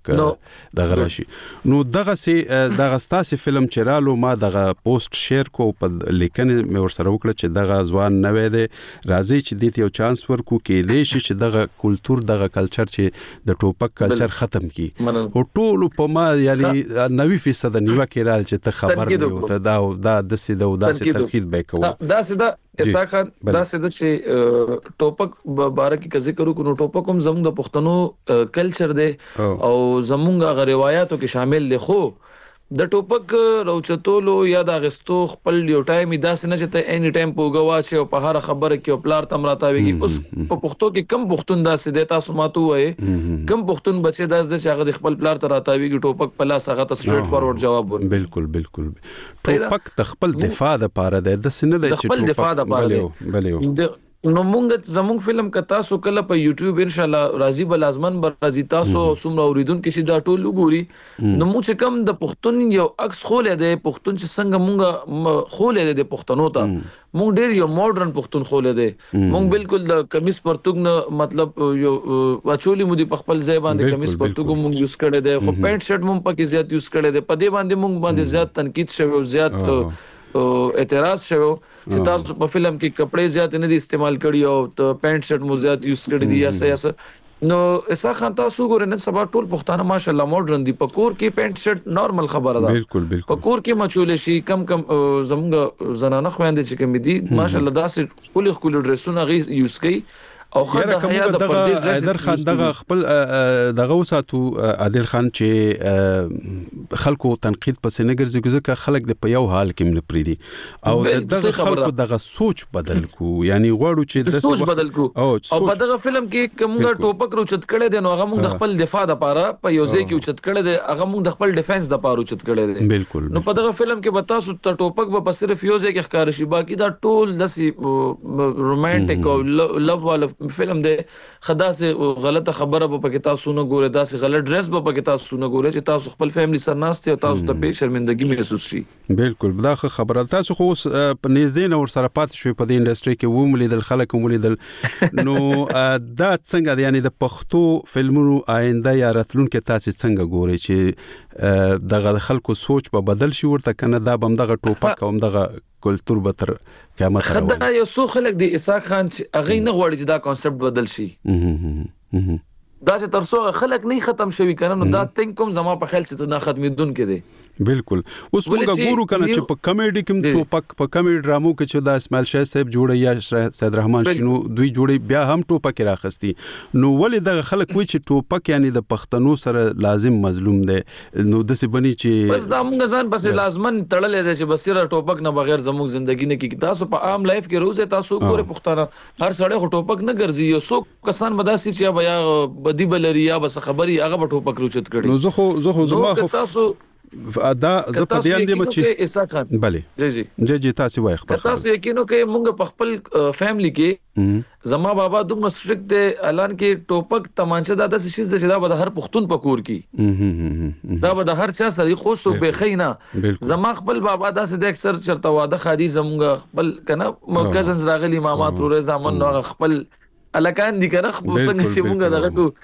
ټوپک دغه راشي نو دغه سي دغه ستاسي فلم چرالو ما دغه پوسټ شیر کو په لیکنه مې ور سره وکړه چې دغه ځوان نوې دی راځي چې دې یو چانس ورکو کې دی چې دغه کلچر دغه کلچر چې د ټوپک کلچر ختم کی او ټول په ما یعنی نوي فیصد نیوه کې رال چې ته خبر نه ته دا دا د سې دا داسې تنقید به کوو دا سدا اسحاق خان دا سدا چې ټوپک باره کې ذکر وکړو ټوپک هم زموږ د پښتنو کلچر دی او زموږ غ روایتو کې شامل دي خو د ټوپک روچتولو یا د غستو خپل یو ټایم داسې نه چې ته اني ټایم پوګوا شي او په هر خبره کې پلار تم راتاويږي اوس په پښتو کې کم پښتون داسې دی تاسو ماتو وای کم پښتون بچي داسې چې هغه خپل پلار ته راتاويږي ټوپک په لاس هغه ته سټریټ فارورډ جواب ورکړي بالکل بالکل ټوپک د خپل دفاع لپاره دی د سینه د خپل دفاع لپاره بلې نو مونږ زموږ فلم ک تاسو کله په یوټیوب ان شاء الله راضی بل لازمن بر راضی تاسو سمره اوریدونکو چې دا ټول وګوري نو موږ چې کم د پښتون یو عکس خولې دی پښتون چې څنګه مونږ خولې دی پښتنو ته مونږ ډیر یو ماډرن پښتون خولې دی مونږ بالکل د کمیس پرتګ نه مطلب یو واچولې مو دی په خپل ځای باندې کمیس پرتګ مونږ یوز کړی دی خو پینټ شرټ مونږ پکې زیات یوز کړی دی په دې باندې مونږ باندې زیات تنقید شوی او زیات اعتراض شوی چې تاسو په فلم کې کپڑے زیات نه دي استعمال کړی او ته پینټ شرټ مو زیات یوز کړی دی یا څه یا څه نو اسحاق خان تاسو ګورئ نن سبا ټول پښتانه ماشاءالله ماډرن دي پکور کې پینټ شرټ نارمل خبره ده بالکل بالکل پکور کې مچول شي کم کم زمونږ زنانه خويندې چې کوم دي ماشاءالله داسې خولي خولي ډریسونه غي یوز کوي او خدای حیا د پردې عادل خان دغه خپل دغه وساتو عادل خان چې خلکو تنقید پسې نه ګرځي ځکه خلک د په یو حال کې من پریدي او دغه خلکو دغه سوچ بدل کو یعنی غواړو چې د سوچ بدل کو او په دغه فلم کې کومه ټوپک روچت کړي دي نو هغه موږ د خپل دفاع لپاره په یو ځای کې اوچت کړي دي هغه موږ د خپل ډیفنس لپاره اوچت کړي دي بالکل نو په دغه فلم کې به تاسو ته ټوپک به صرف یو ځای کې ښکار شي باقي دا ټول داسې رومانټیک او لوف والا فلم دی خدا سه غلطه خبره په پکې تاسو نه ګوره داسې غلط ډریس په پکې تاسو نه ګوره چې تاسو خپل فیملی سره ناشته او تاسو ته به شرمندګي محسوس شي بالکل دا خبره تاسو خو په نږدې نور سره پات شوي په دې انډستری کې وملیدل خلک وملیدل نو دا څنګه یعنی د پښتو فلمونو آینده یا راتلونکي تاسو څنګه ګوري چې دغه خلکو سوچ په بدل شي ورته کنه دا بم دغه ټوپک هم دغه کلچر به تر قیامت راوړي خدای یو څو خلک دی اسحاق خان چې هغه نه غواړي چې دا کانسپټ بدل شي دا چې تر څو خلک نه ختم شوي کنه نو دا تنګ کوم زما په خیال چې نه ختمېدون کې دی بالکل اوس موږ ګورو کنه چې په کامیډي کې ټوپک په کامیډي ډرامو کې چې دا اسماعیل شاه صاحب جوړي یا سید رحمان شینو دوی جوړي بیا هم ټوپک راخستي نو ولې دغه خلک وایي چې ټوپک یعنی د پښتنو سره لازم مظلوم دی نو د څه بني چې بس دا موږ ځان بس لازمن تړلې دي چې بس سره ټوپک نه بغیر زموږ ژوندۍ نه کې تاسو په عام لایف کې روزه تاسو ګوره پښتانه هر سړی خو ټوپک نه ګرځي یو څو کسان بداسي چې بیا بدی بلري یا بس خبري هغه په ټوپک روچت کړي نو زه خو زه خو زما خو تاسو دا زه په دې اندې مچ بله جی جی جی جی تاسو وای خبر تاسو یقینو کې مونږ په خپل فیملی کې زما بابا دومره سټریکټ دی اعلان کې ټوپک تمانچه دا د شي چې دا به هر پښتون پکور کې دا به هر چا سره خو سو به خینا زما خپل بابا دا سه د اکثر چرته واده خادي زمونږ خپل کنه کزنز راغلي مامات ورې زامن نو خپل الکان دي کنه خو څنګه چې مونږ دغه کو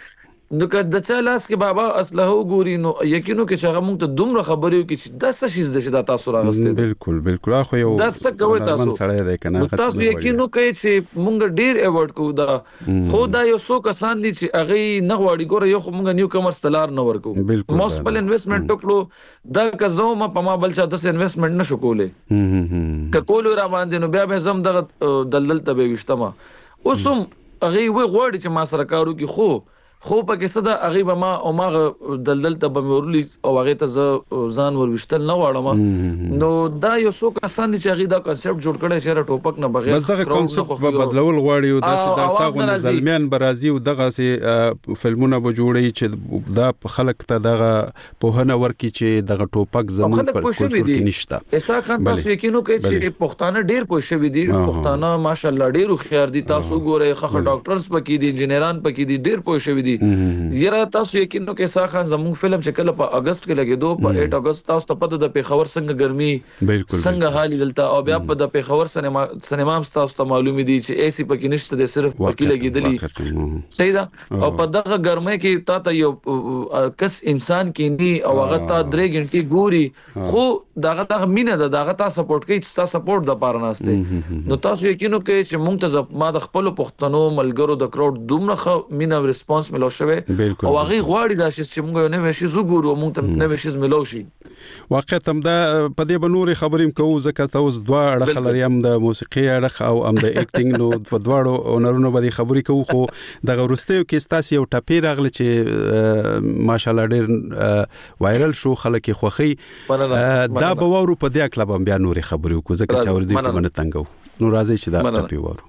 نو که د چا لاس کې بابا اسلحه وګوري نو یقینو کې چې هغه موږ ته دومره خبرې وکړي چې دا څه شي چې دا تاسو راغستې بالکل بالکل خو یو دا څه کوي تاسو سره دی کنه تاسو یقینو کوي چې موږ ډیر ایوارډ کوو دا خو دا یو څو کسان دي چې هغه نه غواړي ګوره یو خو موږ نیو کمرس تلار نه ورکو موسپل انویسټمنت ټکلو دا که زو ما په ما بل چا د انویسټمنت نشو کولې که کول را باندې نو بیا به زم دغه دلدل ته به وشتما اوسم هغه وی غواړي چې ما سره کارو کې خو خو پکې صدا هغه به ما او ما دلدل ته به ورلی او هغه ته ځان وروشتل نه واړم نو دا یو څو کسان چې هغه دا کنسپټ جوړ کړي چې را ټوپک نه بغیر بس دغه کنسپټ په بدلول غواړي او د تاغون زلمیان برازي او دغه سي فلمونه به جوړي چې دا خلک ته دغه په هنه ورکی چې دغه ټوپک زمون پر کلچر کې نشته اسا خان تاسو یقینو کوي چې پښتانه ډیر پوښښ دي پښتانه ماشاءالله ډیر خيار دي تاسو ګوره خخ ډاکټرز پکې دي انجنیران پکې دي ډیر پوښښ زیرا تاسو یقینو کې اسا خان زموږ فلم چې کله په اگست کې لګیدو په اټ اگست تاسو ته پته د پیښور څنګه ګرمي څنګه حالي دلته او بیا په د پیښور سینما سینما تاسو ته معلومي دي چې ایسی پکې نشته د صرف پکې لګیدلی صحیح ده او په دغه ګرمۍ کې تا ته یو کس انسان کیندي او هغه ته درې غنټې ګوري خو دغه دغه مینه ده دغه تا سپورټ کوي چې تاسو سپورټ د پاره نهسته نو تاسو یقینو کې چې مونږ ته ما د خپل پښتنو ملګرو د کراوډ دومره مینه ریسپانس ملو شوه او هغه غواړي دا چې موږ نه وشي زګورو موږ ته نه وشي ملو شي واقعا هم دا په دې بنوري خبرې کوو ځکه تاسو دوا اړه لريم د موسیقي اړه او هم د اکټینګ نو په دواړو اونرونو باندې خبرې کوو خو د غورستیو کې ستاسو یو ټاپی راغلی چې ماشالله ډېر وایرل شو خلک خوخي دا به وورو په دې کلب هم بیا نوري خبرې کوو ځکه چې اوردی په باندې تنګو نو راځي چې دا ټاپی وورو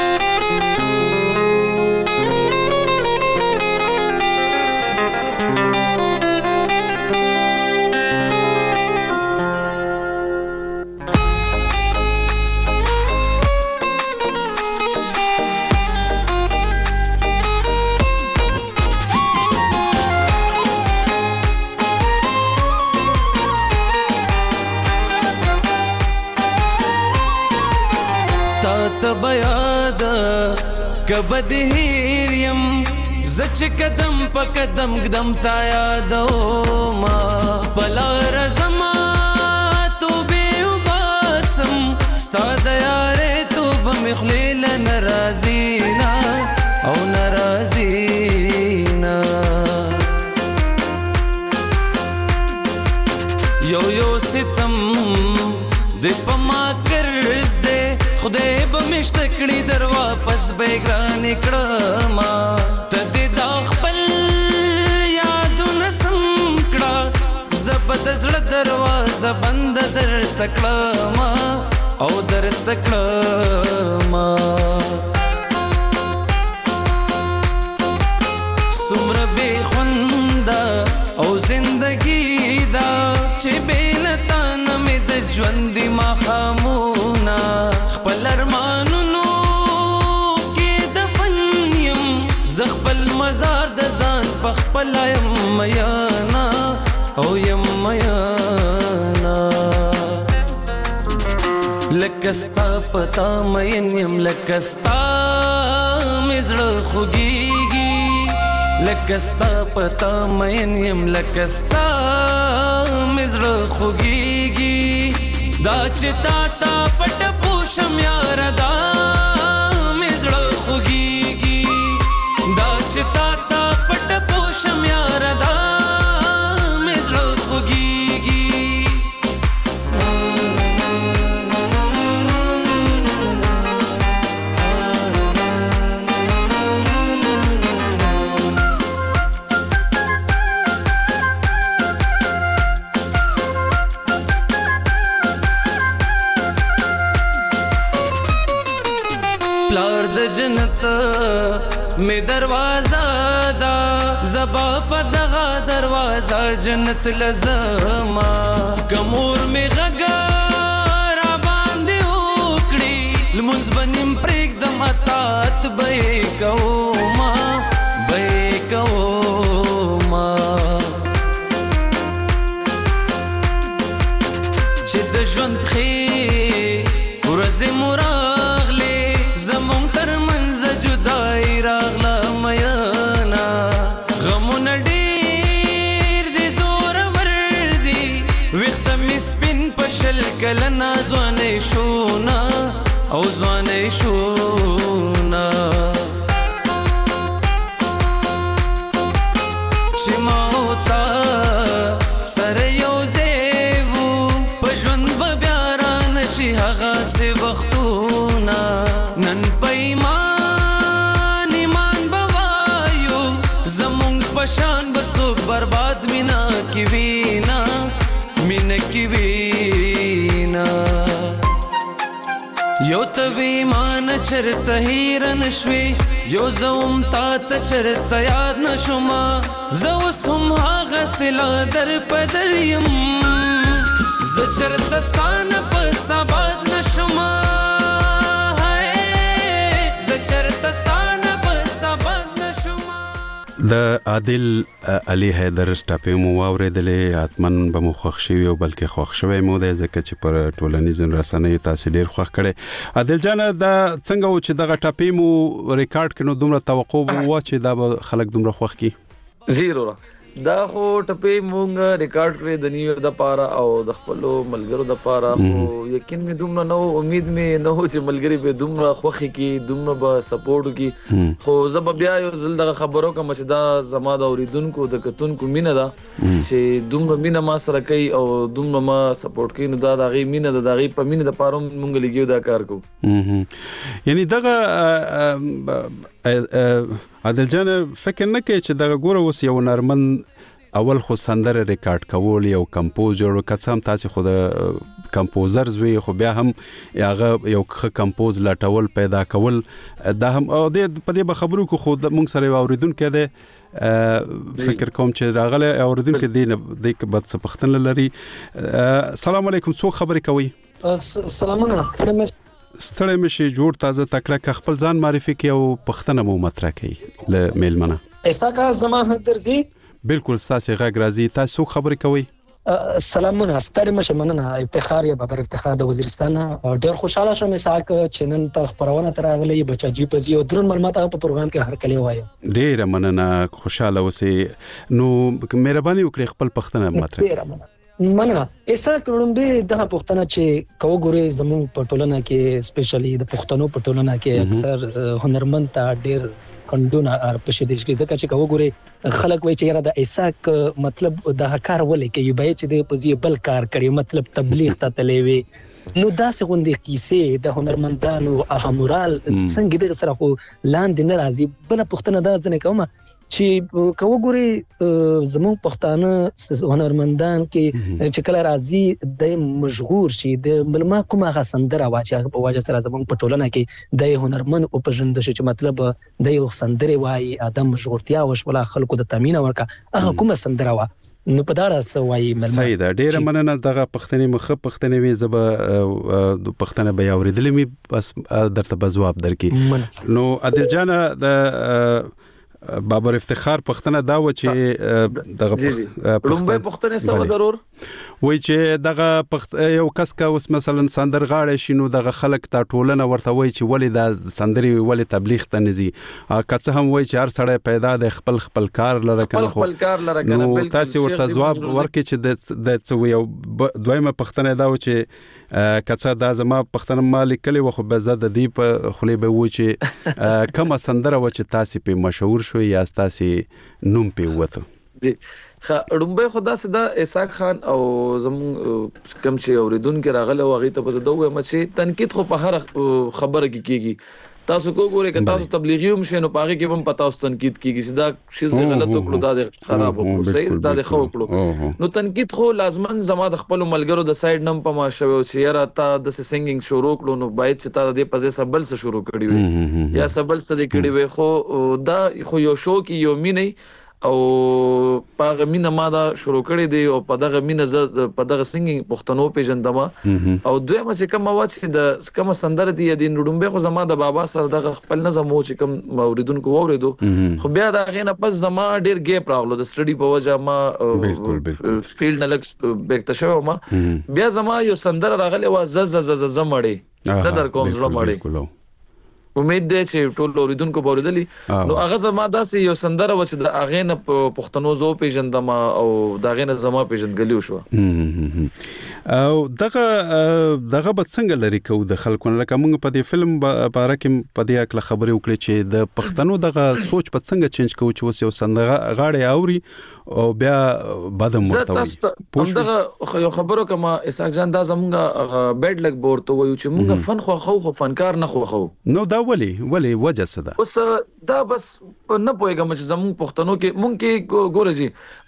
کبد هیریم زچ قدم په قدم قدم تا یادو ما پلار زما تو به وباسم ستاد یارې تو بمخلیل ناراضینا او ناراضینا یو یو ستم د پما کرز دے خدای به مشتکړي در واپس به ګران کړما ته د خپل یادونه سم کړه زبد زړه دروازه بند در تکړما او در تکړما سمره به خوندا او زندگی دا چې بیلتا نمې د ژوند ما خامونا خپل ارمانونو کې دفن یم زخپل مزار د ځان په خپل یم میانا او یم میانا لکستا پتا مین یم لکستا مزړه خوږیږي لکستا پتا مین یم لکستا مزړه خوږیږي دا چې تا تا پټ پوشم یار دا مزړه خوږیږي دا چې تا تا پټ پوشم یار دا مزړه خوږیږي جنت میں دروازہ دا زبا پدغا دروازہ جنت لزما کمور میں غگا را باندې وکړي لمونځ بنیم پرېږ دم اطاعت به کوما به کوما چې د ژوند ښې ورځې مو راغلې زمونږ تر منځ جدای راغله میانا غم کلنا ځوانې شونا او ځوانې شونا چې ما او تا سره یو زیو په ژوند به بیا را نشي هغسې وختونه نن په ایمان ایمان به وایو زمونږ په شان به څوک برباد مینا کې وینا مینا کې وینا یو ته ایمان چرته هیر نشوي یو زوم تا ته چرته یاد نشوما زو سم هغه سلا در پدر یم ز چرته ستانه په سباد نشوما ز چرته ستانه په سباد نشوما د عادل علي حیدر سټاپې مو واورېدلې اتمن به مو خوښ شوي او بلکې خوښ شوی مو دی ځکه چې پر ټولنیزو رسنیو تاسو ډېر خوښ کړی عادل جانه دا څنګه و چې دغه ټاپې مو ریکارډ کړو دومره توقع وه چې دا به خلک دومره خوښ کړي زیرو دا خو ټپې مونږ ریکارډ کړې د نیو د پاره او د خپل ملګرو د پاره خو یقین مې دومره نو امید مې نه و چې ملګری به دومره خوخي کی دومره به سپورټ کی خو زب بیا یو زل د خبرو کوم چې دا زما د اوریدونکو د کتونکو مینه ده چې دومره مینه ما سره کوي او دومره ما سپورټ کوي نو دا د غي مینه د غي په مینه د پاره مونږ لګیو دا کار کو یعنی دغه عادل جان فکر نه کوي چې دغه ګوره اوس یو نرمن اول خو سندره ریکارډ کول یو کمپوزر کڅم تاسو خو د کمپوزر زوی خو بیا هم هغه یو کمپوز لټول پیدا کول دا هم او د په دې خبرو کو خو موږ سره اوریدونکو ده فکر کوم چې راغله اوریدونکو دي نه د بد څه پختن لري السلام علیکم څو خبرې کوي سلامونه ستړي ستړي مشي جوړ تازه تکړه خپل ځان معرفي کوي او پختنه مو مطرح کوي ل میلمنه ایسا کا زما درځي بالکل تاسو غږ راځي تاسو خبرې کوي سلامونه ستړي مشه مننه افتخار یا بابر افتخار د وزیرستان ډېر خوشاله شوم ساک چې نن ته خبرونه تراغلي بچا جی پزي او درن معلومات په پروګرام کې هر کلی وایي ډېر مننه خوشاله اوسئ نو مهرباني وکړئ خپل پښتنه مطرح مننه ایسا کوم به دغه پښتنه چې کوګوري زموږ په ټولنه کې سپیشلی د پښتنو په ټولنه کې اکثر هنرمند ته ډېر خندونه په شدت کې ځکه چې کوګوري خلک وایي چې یاره د ایساک مطلب د کار ولې کوي به چې د پزی بل کار کوي مطلب تبلیغ ته تلوي نو دا څنګه کیسه د هنرمندانو اهمورال څنګه د سره خو لاندې ناراضي بل پښتنه دا ځنه کومه چې کوګوري زموږ پښتانه هنرمندان کې چې کله راځي د مشهور شي د بلما کومه غسندره واچي په واجه سره زموږ په ټولنه کې د هنرمند او پژند شي چې مطلب د یو سندره وای ادم مشهورتیا وشوله خلکو د تامین ورکا هغه کومه سندره وا نو په داړه سوای ملما سیده ډیره مننه دغه پښتني مخه پښتني وي زب د پښتنه بیا اوریدلې می بس درته جواب درکې نو عادل جان د بابر افتخار پښتنه دا و چې دغه لومبه پښتنه سم ضرور وای چې دغه یو کس کا اوس مثلا سندرغاړی شینو دغه خلک ته ټولنه ورته وای چې ولې دا سندري ولې تبلیغ ته نزي کڅ هم وای چې هر سړی پیدا د خپل خپل کار لره کنه خپل کار لره کنه بل تاسو ورته جواب ورکړي چې د څه یو دویمه پښتنه دا و چې کڅه دا زما پښتنه مالک کلی وخو به زده دی په خلی به و چې کومه سندره و چې تاسو په مشهور شو یا تاسو نوم په وته جی خا ډومبه خدا صدا اسحاق خان او زمون کم چې اوریدونکو راغله واغې ته په دوه مچې تنقید خو په هر خبره کې کیږي تاسو کو ګوره ک تاسو تبلیغي هم شنو پاګه کې هم پتا اوس تنقید کیږي دا شی غلط وکړو دا خراب وکړو صحیح دا خو وکړو نو تنقید خو لازمن زما د خپل ملګرو د سایډ نم په ما شوی او چې را تا د سنگینګ شروع کړو نو باید چې تا د پزې سبل څه شروع کړی وي یا سبل څه کړی وي خو دا خو یو شو کې یو مینه او پاغه مینه ما دا شروع کړی دی او په دغه مینه ز په دغه سنگینګ پښتنو پیژندما او دویمه چې کوم واچ د کوم سندره دی د نډومبه خو زما د بابا سره دغه خپل نظم او چې کوم اوریدونکو اوریدو خو بیا دا غینه پس زما ډیر ګیپ راغلو د سټډي په وجه ما فیلډ نه لکس بیکته شو ما بیا زما یو سندره راغلی و ز ز ز ز مړی د در کوم زړه مړی امید ده چې ټول اوریدونکو باوردلی نو هغه زما داسې یو سندره و چې د هغه نه پښتنو زو پیژندم او د هغه نه زما پیژندګلی وشو او دغه دغه به څنګه لري کو د خلکو لکه موږ په دې فلم باره کې په دې اکل خبرې وکړې چې د پښتنو دغه سوچ په څنګه چینج کوي چې وس یو سندره غاړه اوري او بیا بعد مرتوي پوښتنه یو خبرو کما اسحاق جان دا زمونږه بیډ لګ بورته وایو چې موږ فن خو خو خو فنکار نه خو خو نو دا ولی ولی وجه څه ده اوس دا بس نه پوهیږم چې زمونږ پښتنو کې مونږ کې ګورځي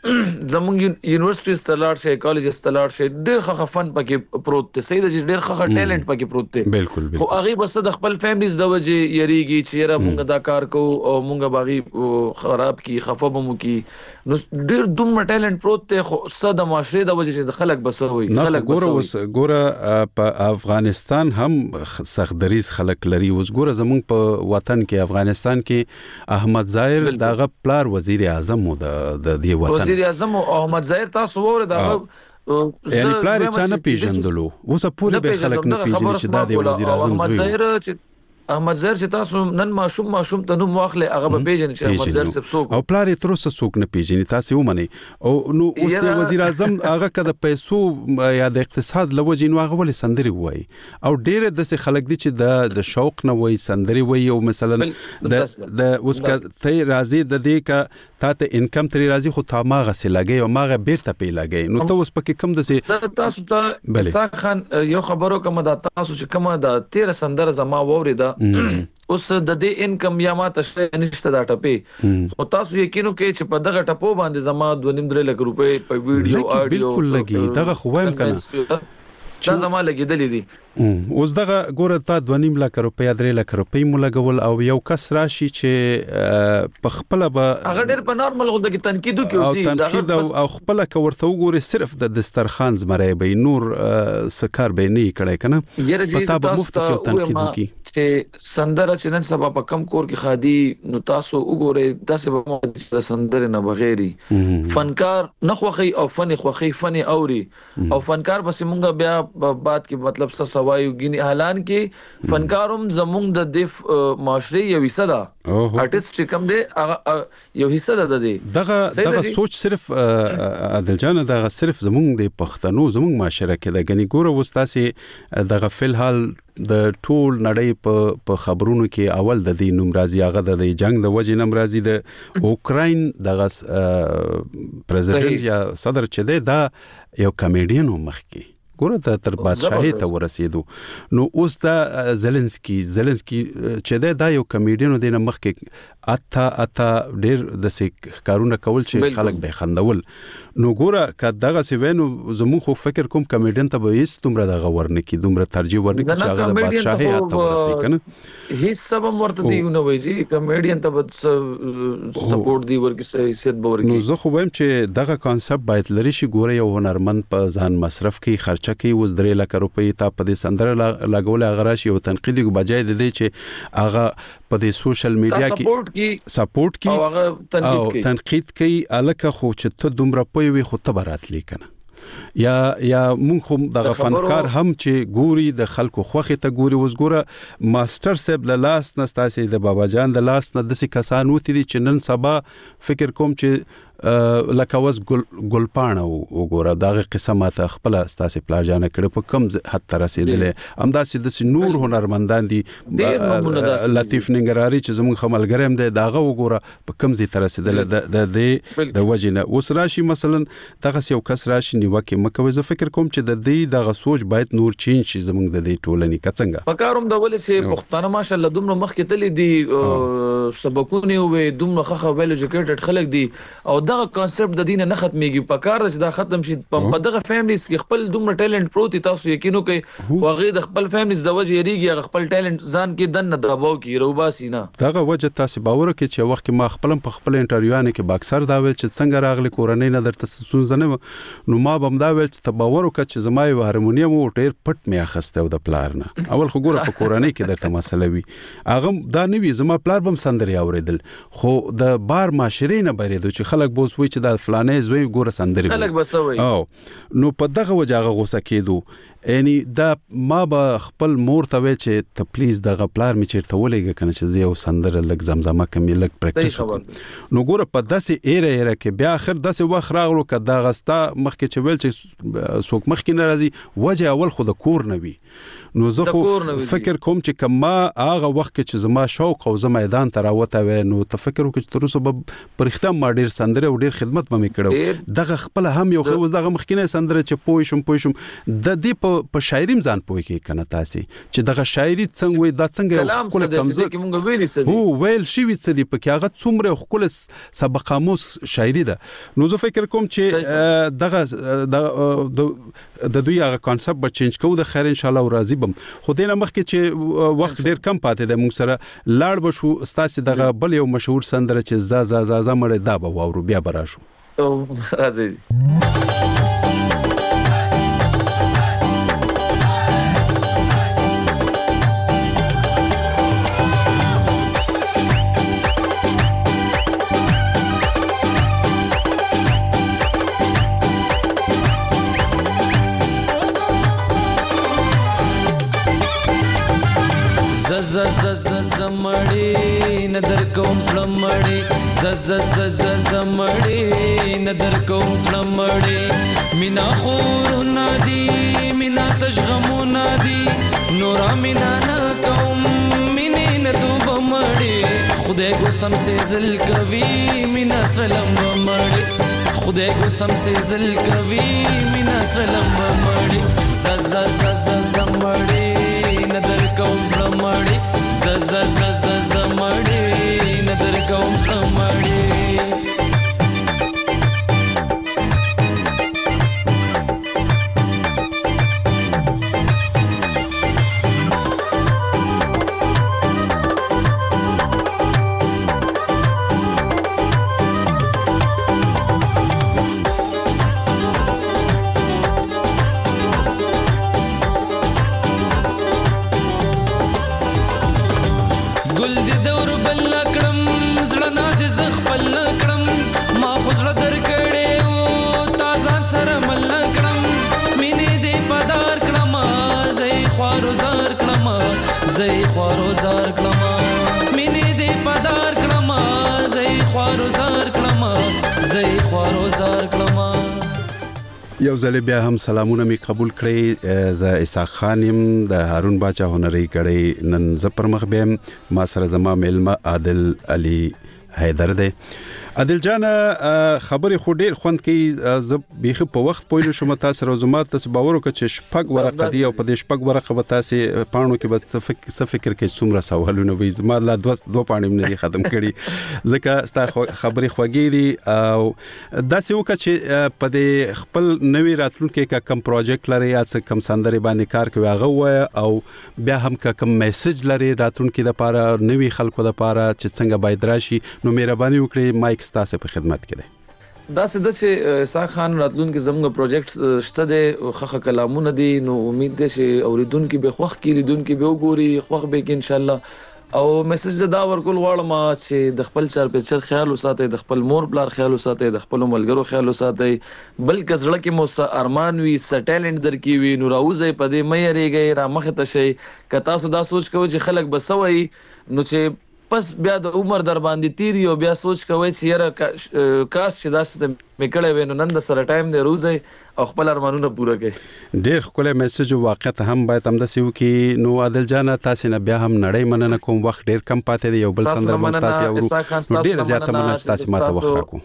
زمونږ یونیورسيټي ستلار شي کالج ستلار شي ډېر ښه فن پکې پروت دی سید ډېر ښه ټیلنٹ پکې پروت دی بالکل خو هغه بس د خپل فیملیز د وجه یریږي چې را مونږ دا کار کو او مونږ باغی خراب کی خفه بمو کی نو ډېر دومره ټیلنٹ پروت دی خو صد معاشره د وجه چې د خلک بسوي خلک ګوره اوس ګوره په افغانستان هم سخت دریز خلک لري اوس ګوره زمونږ په وطن کې افغانستان کې احمد ظاهر دغه پلار وزیر اعظم و د دې وطن وزیر اعظم احمد ظاهر تاسو وره دغه یعنی پلار یې چانه پیژندلو اوس پوره به خلک نه پیژني چې دا د وزیر اعظم احمد ظاهر چې احمد ظاهر چې تاسو نن ماشوم ماشوم ته نو واخلې هغه به پیژنې چې احمد ظاهر څه څوک او پلار یې تر اوسه څوک نه پیژني تاسو ومني او نو اوس د وزیر اعظم هغه کده پیسو یا د اقتصاد لوجې نو هغه ولې سندري وای او ډېر د څه خلک دي چې د د شوق نه وای سندري وای او مثلا د د اوس کا ته راضي د دې کا ته انکم تری راضي خو تا ماغه سي لګي او ماغه بیرته پی لګي نو ته اوس پکې کم د سي تاسو ته اسحاق خان یو خبرو کوم دا تاسو چې کومه دا تیر سندره زما ووري دا اوس د دې انکم یا ما تشریح نشته دا ټپې خو تاسو یقینو کې چې په دغه ټپو باندې زما دوه نیم درې لک روپۍ په ویډیو آډیو بالکل لګي دغه خو وایم کنه دا زما لګیدلې دي اوس دغه ګوره تا دوه نیم لک روپۍ درې لک روپۍ مو لګول او یو کس راشي چې په خپل به هغه ډېر په نارمل غو د تنقید کوي او تنقید او خپل کورته وګوري صرف د دسترخوان زمری به نور سکار به نه کړي کنه پتا به مفت کې تنقید کوي چې سندره چې نن سبا په کم کور کې خادي نو تاسو وګورئ داسې به مو سندره نه بغیري فنکار نه خوخي او فن خوخي فن اوري او فنکار بس مونږ بیا بعد کې مطلب څه سوایو غني حالان کې فنکاروم زمونږ د د معاشري یو حصہ ده ارټیست چې کوم دی یو حصہ ده د دغه دغه سوچ صرف عادل جان دغه صرف زمونږ د پښتنو زمونږ معاشره کې د غني ګوره وستاسي دغه فلحال د ټول نړۍ په په خبرونو کې اول د دې نوم راځي هغه د جنگ د وجې نوم راځي د اوکراین دغه پریزیدنت یا صدر چې دی دا یو کمیډین مخ کې ګوره ته تر بادشاہي ته ورسېدو نو اوس دا زيلنسکي زيلنسکي چې دا یو کمیډین دی نه مخ کې اته اته ډېر د سې کارونه کول چې خلک به خندول نو ګوره که دغه سی وینو زمو خو فکر کوم کمیډین ته به هیڅ دومره دغه ورنه کی دومره ترجیح ورنه کی چې هغه د بادشاہي ته ورسې کنه هیڅ سبب ورته دی نو وایي چې کمیډین ته به سپورټ دی ورکه حیثیت به ورکه نو زه خو وایم چې دغه کانسپټ باید لري شي ګوره یو هنرمند په ځان مصرف کوي خرچه کوي وز درې لک روپۍ ته په دې سندره لګول هغه راشي او تنقیدي بجای د دې چې هغه په دې سوشل میډیا کې سپورټ کی او تنقید کوي الکه خو چې ته دومره پوي وي خو ته براتلی کنه یا یا مونږ هم د فنکار هم چې ګوري د خلکو خوخه ته ګوري وز ګوره ماستر صاحب له لاس نستاسي د بابا جان د لاس نه د سې کسان وتی دي چې نن سبا فکر کوم چې لکه وس ګل ګلپانه وګوره دغه قسمه خپل استاسي پلار جان کړه په کم حد تر رسیدلې امداسي د نور هنرمندان دي لطیف ننګراری چې زموږ خملګرم دی دغه وګوره په کم زی تر رسیدلې د د وجنه اوس راشي مثلا دغه یو کس راشي نیوکه مکوې زه فکر کوم چې د دې دغه سوچ باید نور چینج شي زموږ د دې ټولنې کڅنګ پکاروم د ولې سه پښتانه ماشاءالله دومره مخ کې تللی دي سبقونه وې دومره خخه ویل ایجوکیټډ خلک دي او دغه کانسپټ د دین نه ختميږي پکار چې دا ختم شي په دغه فیملیز کې خپل دومره ټیلنټ پروت تاسو یقینو کوي واغې د خپل فیملیز د وجه یریږي خپل ټیلنټ ځان کې دن نه دباو کې روباسي نه دغه وجه تاسو باور کوي چې وخت ما خپل په خپل انټرویوانه کې باکسر دا ویل چې څنګه راغلي کورنۍ نه درته سونځنه نو ما بم دا ویل چې تباور وکړه چې زما یو هارمونیم او ټیر پټ می اخسته د پلار نه اول خو ګوره په کورنۍ کې درته مسله وي اغه دا نه وي زما پلار بم سندري اوریدل خو د بار معاشري نه بریدو چې خلک بوس وي چې د فلانې زوی ګوره سندري خلک بسوي او نو په دغه وجه هغه غوسه کېدو یعنی دا ما به خپل مور ته وې چې ته پلیز د غپلار می چیرته ولېږه کنه چې زه یو سندره لګ زمزمه کوم لګ پریکټیس وکړم نو ګوره په داسې ایره ایره کې بیا اخر داسې وخت راغلو که دا غستا مخکې چې ویل چې څوک مخکې نه راځي وجه اول خو د کور نه وي نو زه خو فکر کوم چې کما هغه وخت کې چې زما شوق او زما میدان ته راوته وې نو ته فکر وکړې چې تر اوسه به پرخته ما ډیر سندره او ډیر خدمت به مې کړو دغه خپل هم یو خو دغه مخکینه سندره چې پوي شم پوي شم د دې په شاعري ځان پوي کې کنه تاسو چې دغه شاعري څنګه وي دا څنګه خپل کمزور کې مونږ ویلې سدي هو ویل شي وي سدي په کې هغه څومره خپل سبق قاموس شاعري ده نو زه فکر کوم چې دغه د دوی هغه کانسپټ به چینج کوو د خیر ان شاء الله راضي بم خو دینه مخکې چې وخت ډیر کم پاتې ده موږ سره لاړ بشو ستاسو دغه بل یو مشهور سندره چې ز ز ز ز مړ دا به واورو بیا براشو او راځي ز ز ز زمړی ندر کوم سلمړی ز ز ز ز زمړی ندر کوم سلمړی مینا خور نادي مینا تشغمو نادي نورا مینا نا کوم مینې نه دوب مړی خدای قسم سے زل کوي مینا سلم مړی خدای قسم سے زل کوي مینا سلم مړی ز ز ز ز زمړی ندر کوم سلمړی ز ز ز ز زمړی ندر کوم سلمړی ګل دې دور بل کړم زړه نه دې زخ بل کړم ما خو زړه در کړې او تازه سره مل کړم مینې دې پدار کړم زې خوارو زار کړم زې خوارو زار کړم مینې دې پدار کړم زې خوارو زار کړم زې خوارو زار کړم یو ځل بیا هم سلامونه می قبول کړئ ز اسحاق خان يم د هارون باچا هنري کړي نن ز پر مخ بهم ما سره زما ملما عادل علي حیدر دی عادل جان خبرې خو ډیر خوند کوي ز بیخ په وخت پویل شوم تاسو روزمات تاسو باور وکړئ چې شپږ ورقه دی او په دې شپږ ورقه به تاسو پاڼو کې به څه فکر کې څومره سوالونه وي زما لا دوه دوه پاڼې نه ختم کړي ځکه ستا خبرې خوږې دي او داسې وکړه چې په دې خپل نوې راتلونکي کا کم پروجیکټ لري یا څه کم سندري باندې کار کوي هغه وای او بیا هم کا کم میسج لري راتلونکي د پاره نوې خلکو د پاره چې څنګه باید راشي نو مهرباني وکړئ مایک ستاسو په خدمت کې دی دا څه د چې اسحاق خان راتلونکي زموږ پروجیکټ شته دی خخه کلامونه دي نو امید ده چې اوریدونکو به خوخ کې لیدونکو به وګوري خوخ به کې ان شاء الله او میسج دا ورکول غواړم چې د خپل چار په چر خیال وساتئ د خپل مور بلار خیال وساتئ د خپل ملګرو خیال وساتئ بلکې زړه کې مو ارمان وي س ټیلنټ درکې وي نو راوځي په دې مې ریږي را مخ ته شي کتا سو دا سوچ کوي چې خلک بسوي نو چې پس بیا د عمر در باندې تیری او بیا سوچ کوي چې یاره کاش چې داسته میکړې وینو نن د سره ټایم دی روزي او خپل ارمانونه پوره کړي ډیر خپل میسج واقعیت هم باید هم د سیو کې نو عادل جان تاسو نه بیا هم نړۍ مننه کوم وخت ډیر کم پاتې دی یو بل سندر مون تاسو او ډیر زیاته مننه تاسو ماته وخت راکو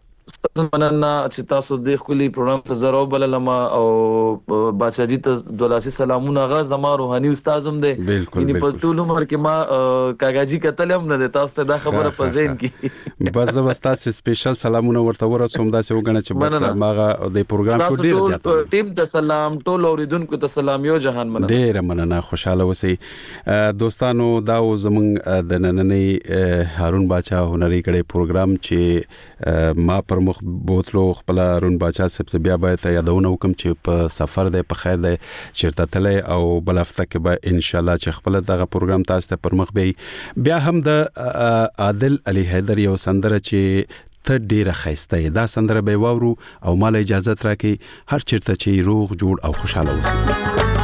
مننه چې تاسو د خولي پروګرام ته زرو بللما او باچا جی ته دولاسي سلامونه غا زما روحاني استادم دی یعنی په ټول عمر کې ما کاغاجي کتلم نه تاسو ته دا خبره په ذهن کې بس بس تاسو سپیشل سلامونه ورته ورسوم دا څه وګڼه چې بس ماغه د پروګرام کو ډیر زیات ټیم ته سلام ټول اوریدونکو ته سلام یو جهان مننه ډیر مننه خوشاله اوسئ دوستانو دا زمونږ د نننې هارون باچا هنري کړي پروګرام چې ما پر مخ بوتلو خپل هارون باچا صاحب بیا باید یادونه وکم چې په سفر دی په خیر دی چیرته تللی او بل هفته کې به ان شاء الله چې خپل دغه پروګرام تاسو ته پر مخ به بیا هم د عادل علي حیدر یو سندره چې ته ډیره خسته دا سندره به واورو او مال اجازه راکې هر چیرته چې روغ جوړ او خوشاله اوسئ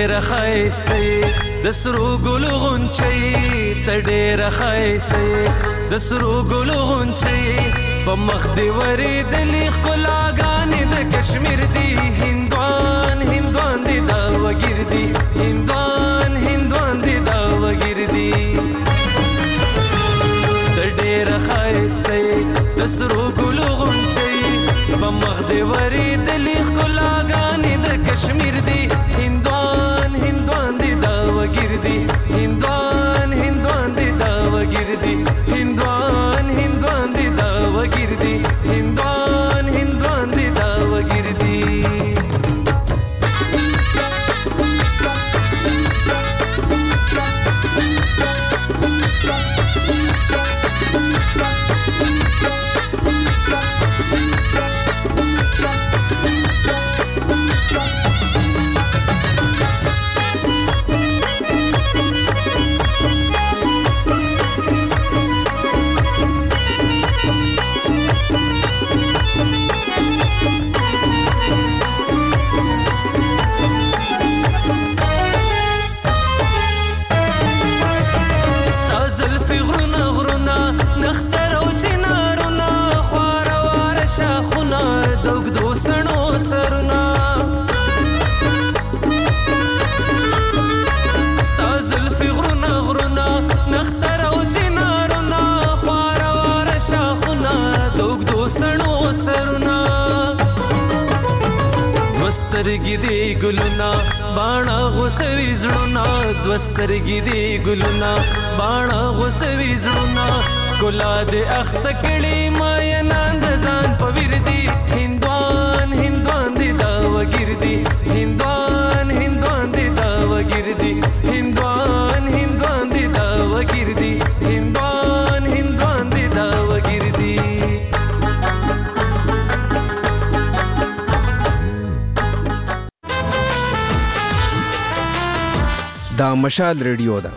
ډېر ښایسته د سرو ګلو غونچې ته ډېر ښایسته د سرو ګلو غونچې په مخ دې ورېدلې ښکلاګانې د کشمیر دي هندوان هندوان دي دا وګیر دي هندوان هندوان دي دا وګیر دي د ډېر ښایسته د سرو ګلو غونچې په مخ دې ورېدلې ښکلاګانې د کشمیر دي هندوان هندوان دي دا وګیر دي هندوان هندوان دي دا وګیر دي هندوان هندوان دي دا وګیر دي هندوان هندوان دي دا وګیر دي دوسترګي دی ګلونا باڼه غوسوي زړونا دوسترګي دی ګلونا باڼه غوسوي زړونا ګلا دې اخت کړي مایا نند ځان پویر دی هندوان هندوان دی دا وګیر دی هندوان هندوان دی دا وګیر دی هندوان هندوان دی دا وګیر دی هندوان هندوان دی دا وګیر دی دا مشال ریډیو ده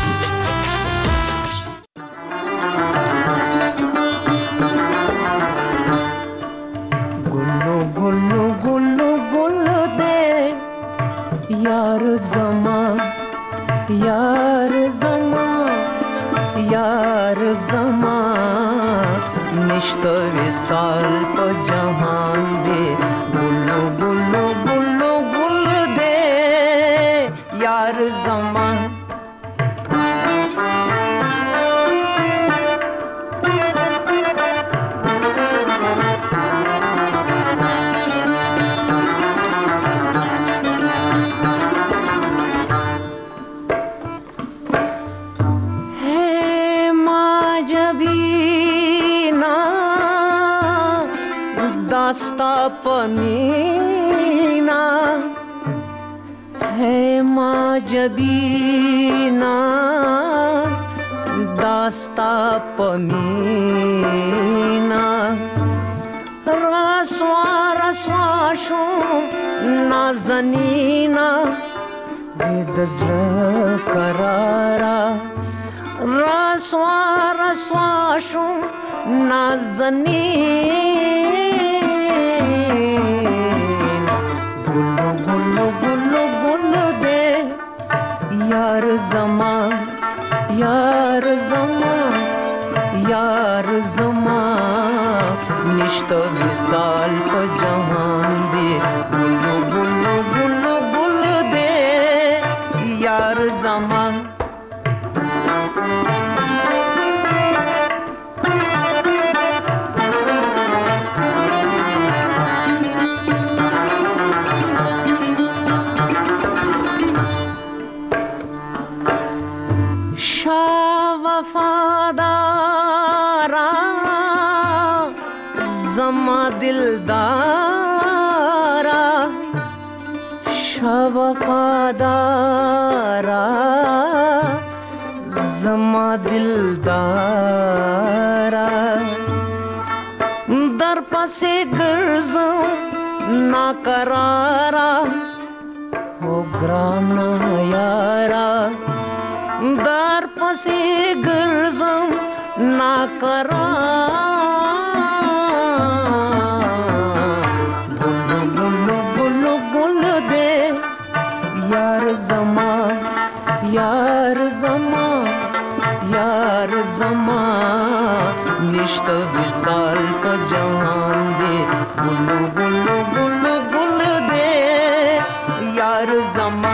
गुल्लू गुल्लू गुल्लू गुल्लू दे यार जमा यार जमा यार जमा निश्त विसाल तो जहान दे गुल्लू गुल्लू गुल्लू गुल्लू दे यार जमा पमीना है माँ जबीना दास्ता पमीना रसवा रसवा शो नाजनीना बेदज़्र करारा रसवा रसवा शो नाजनीना यार जमा यार जमा यार जमा निश्त विसाल प जहान दे गुल्लू गुल्लू गुल्लू गुल्लू दे यार जमा वफादारा जमा दिलदारा शाह वफादारा जमा दिलदारा दर पसे गर्जों ना करारा हो ग्राना यारा दर पसे गर्जम ना करा गुल्लू गुल्लू गुल्लू गुल्लू दे यार निश्त विशाल का जहान दे, गुल्लू गुल्लू गुल्लू गुल्लू दे यार जमा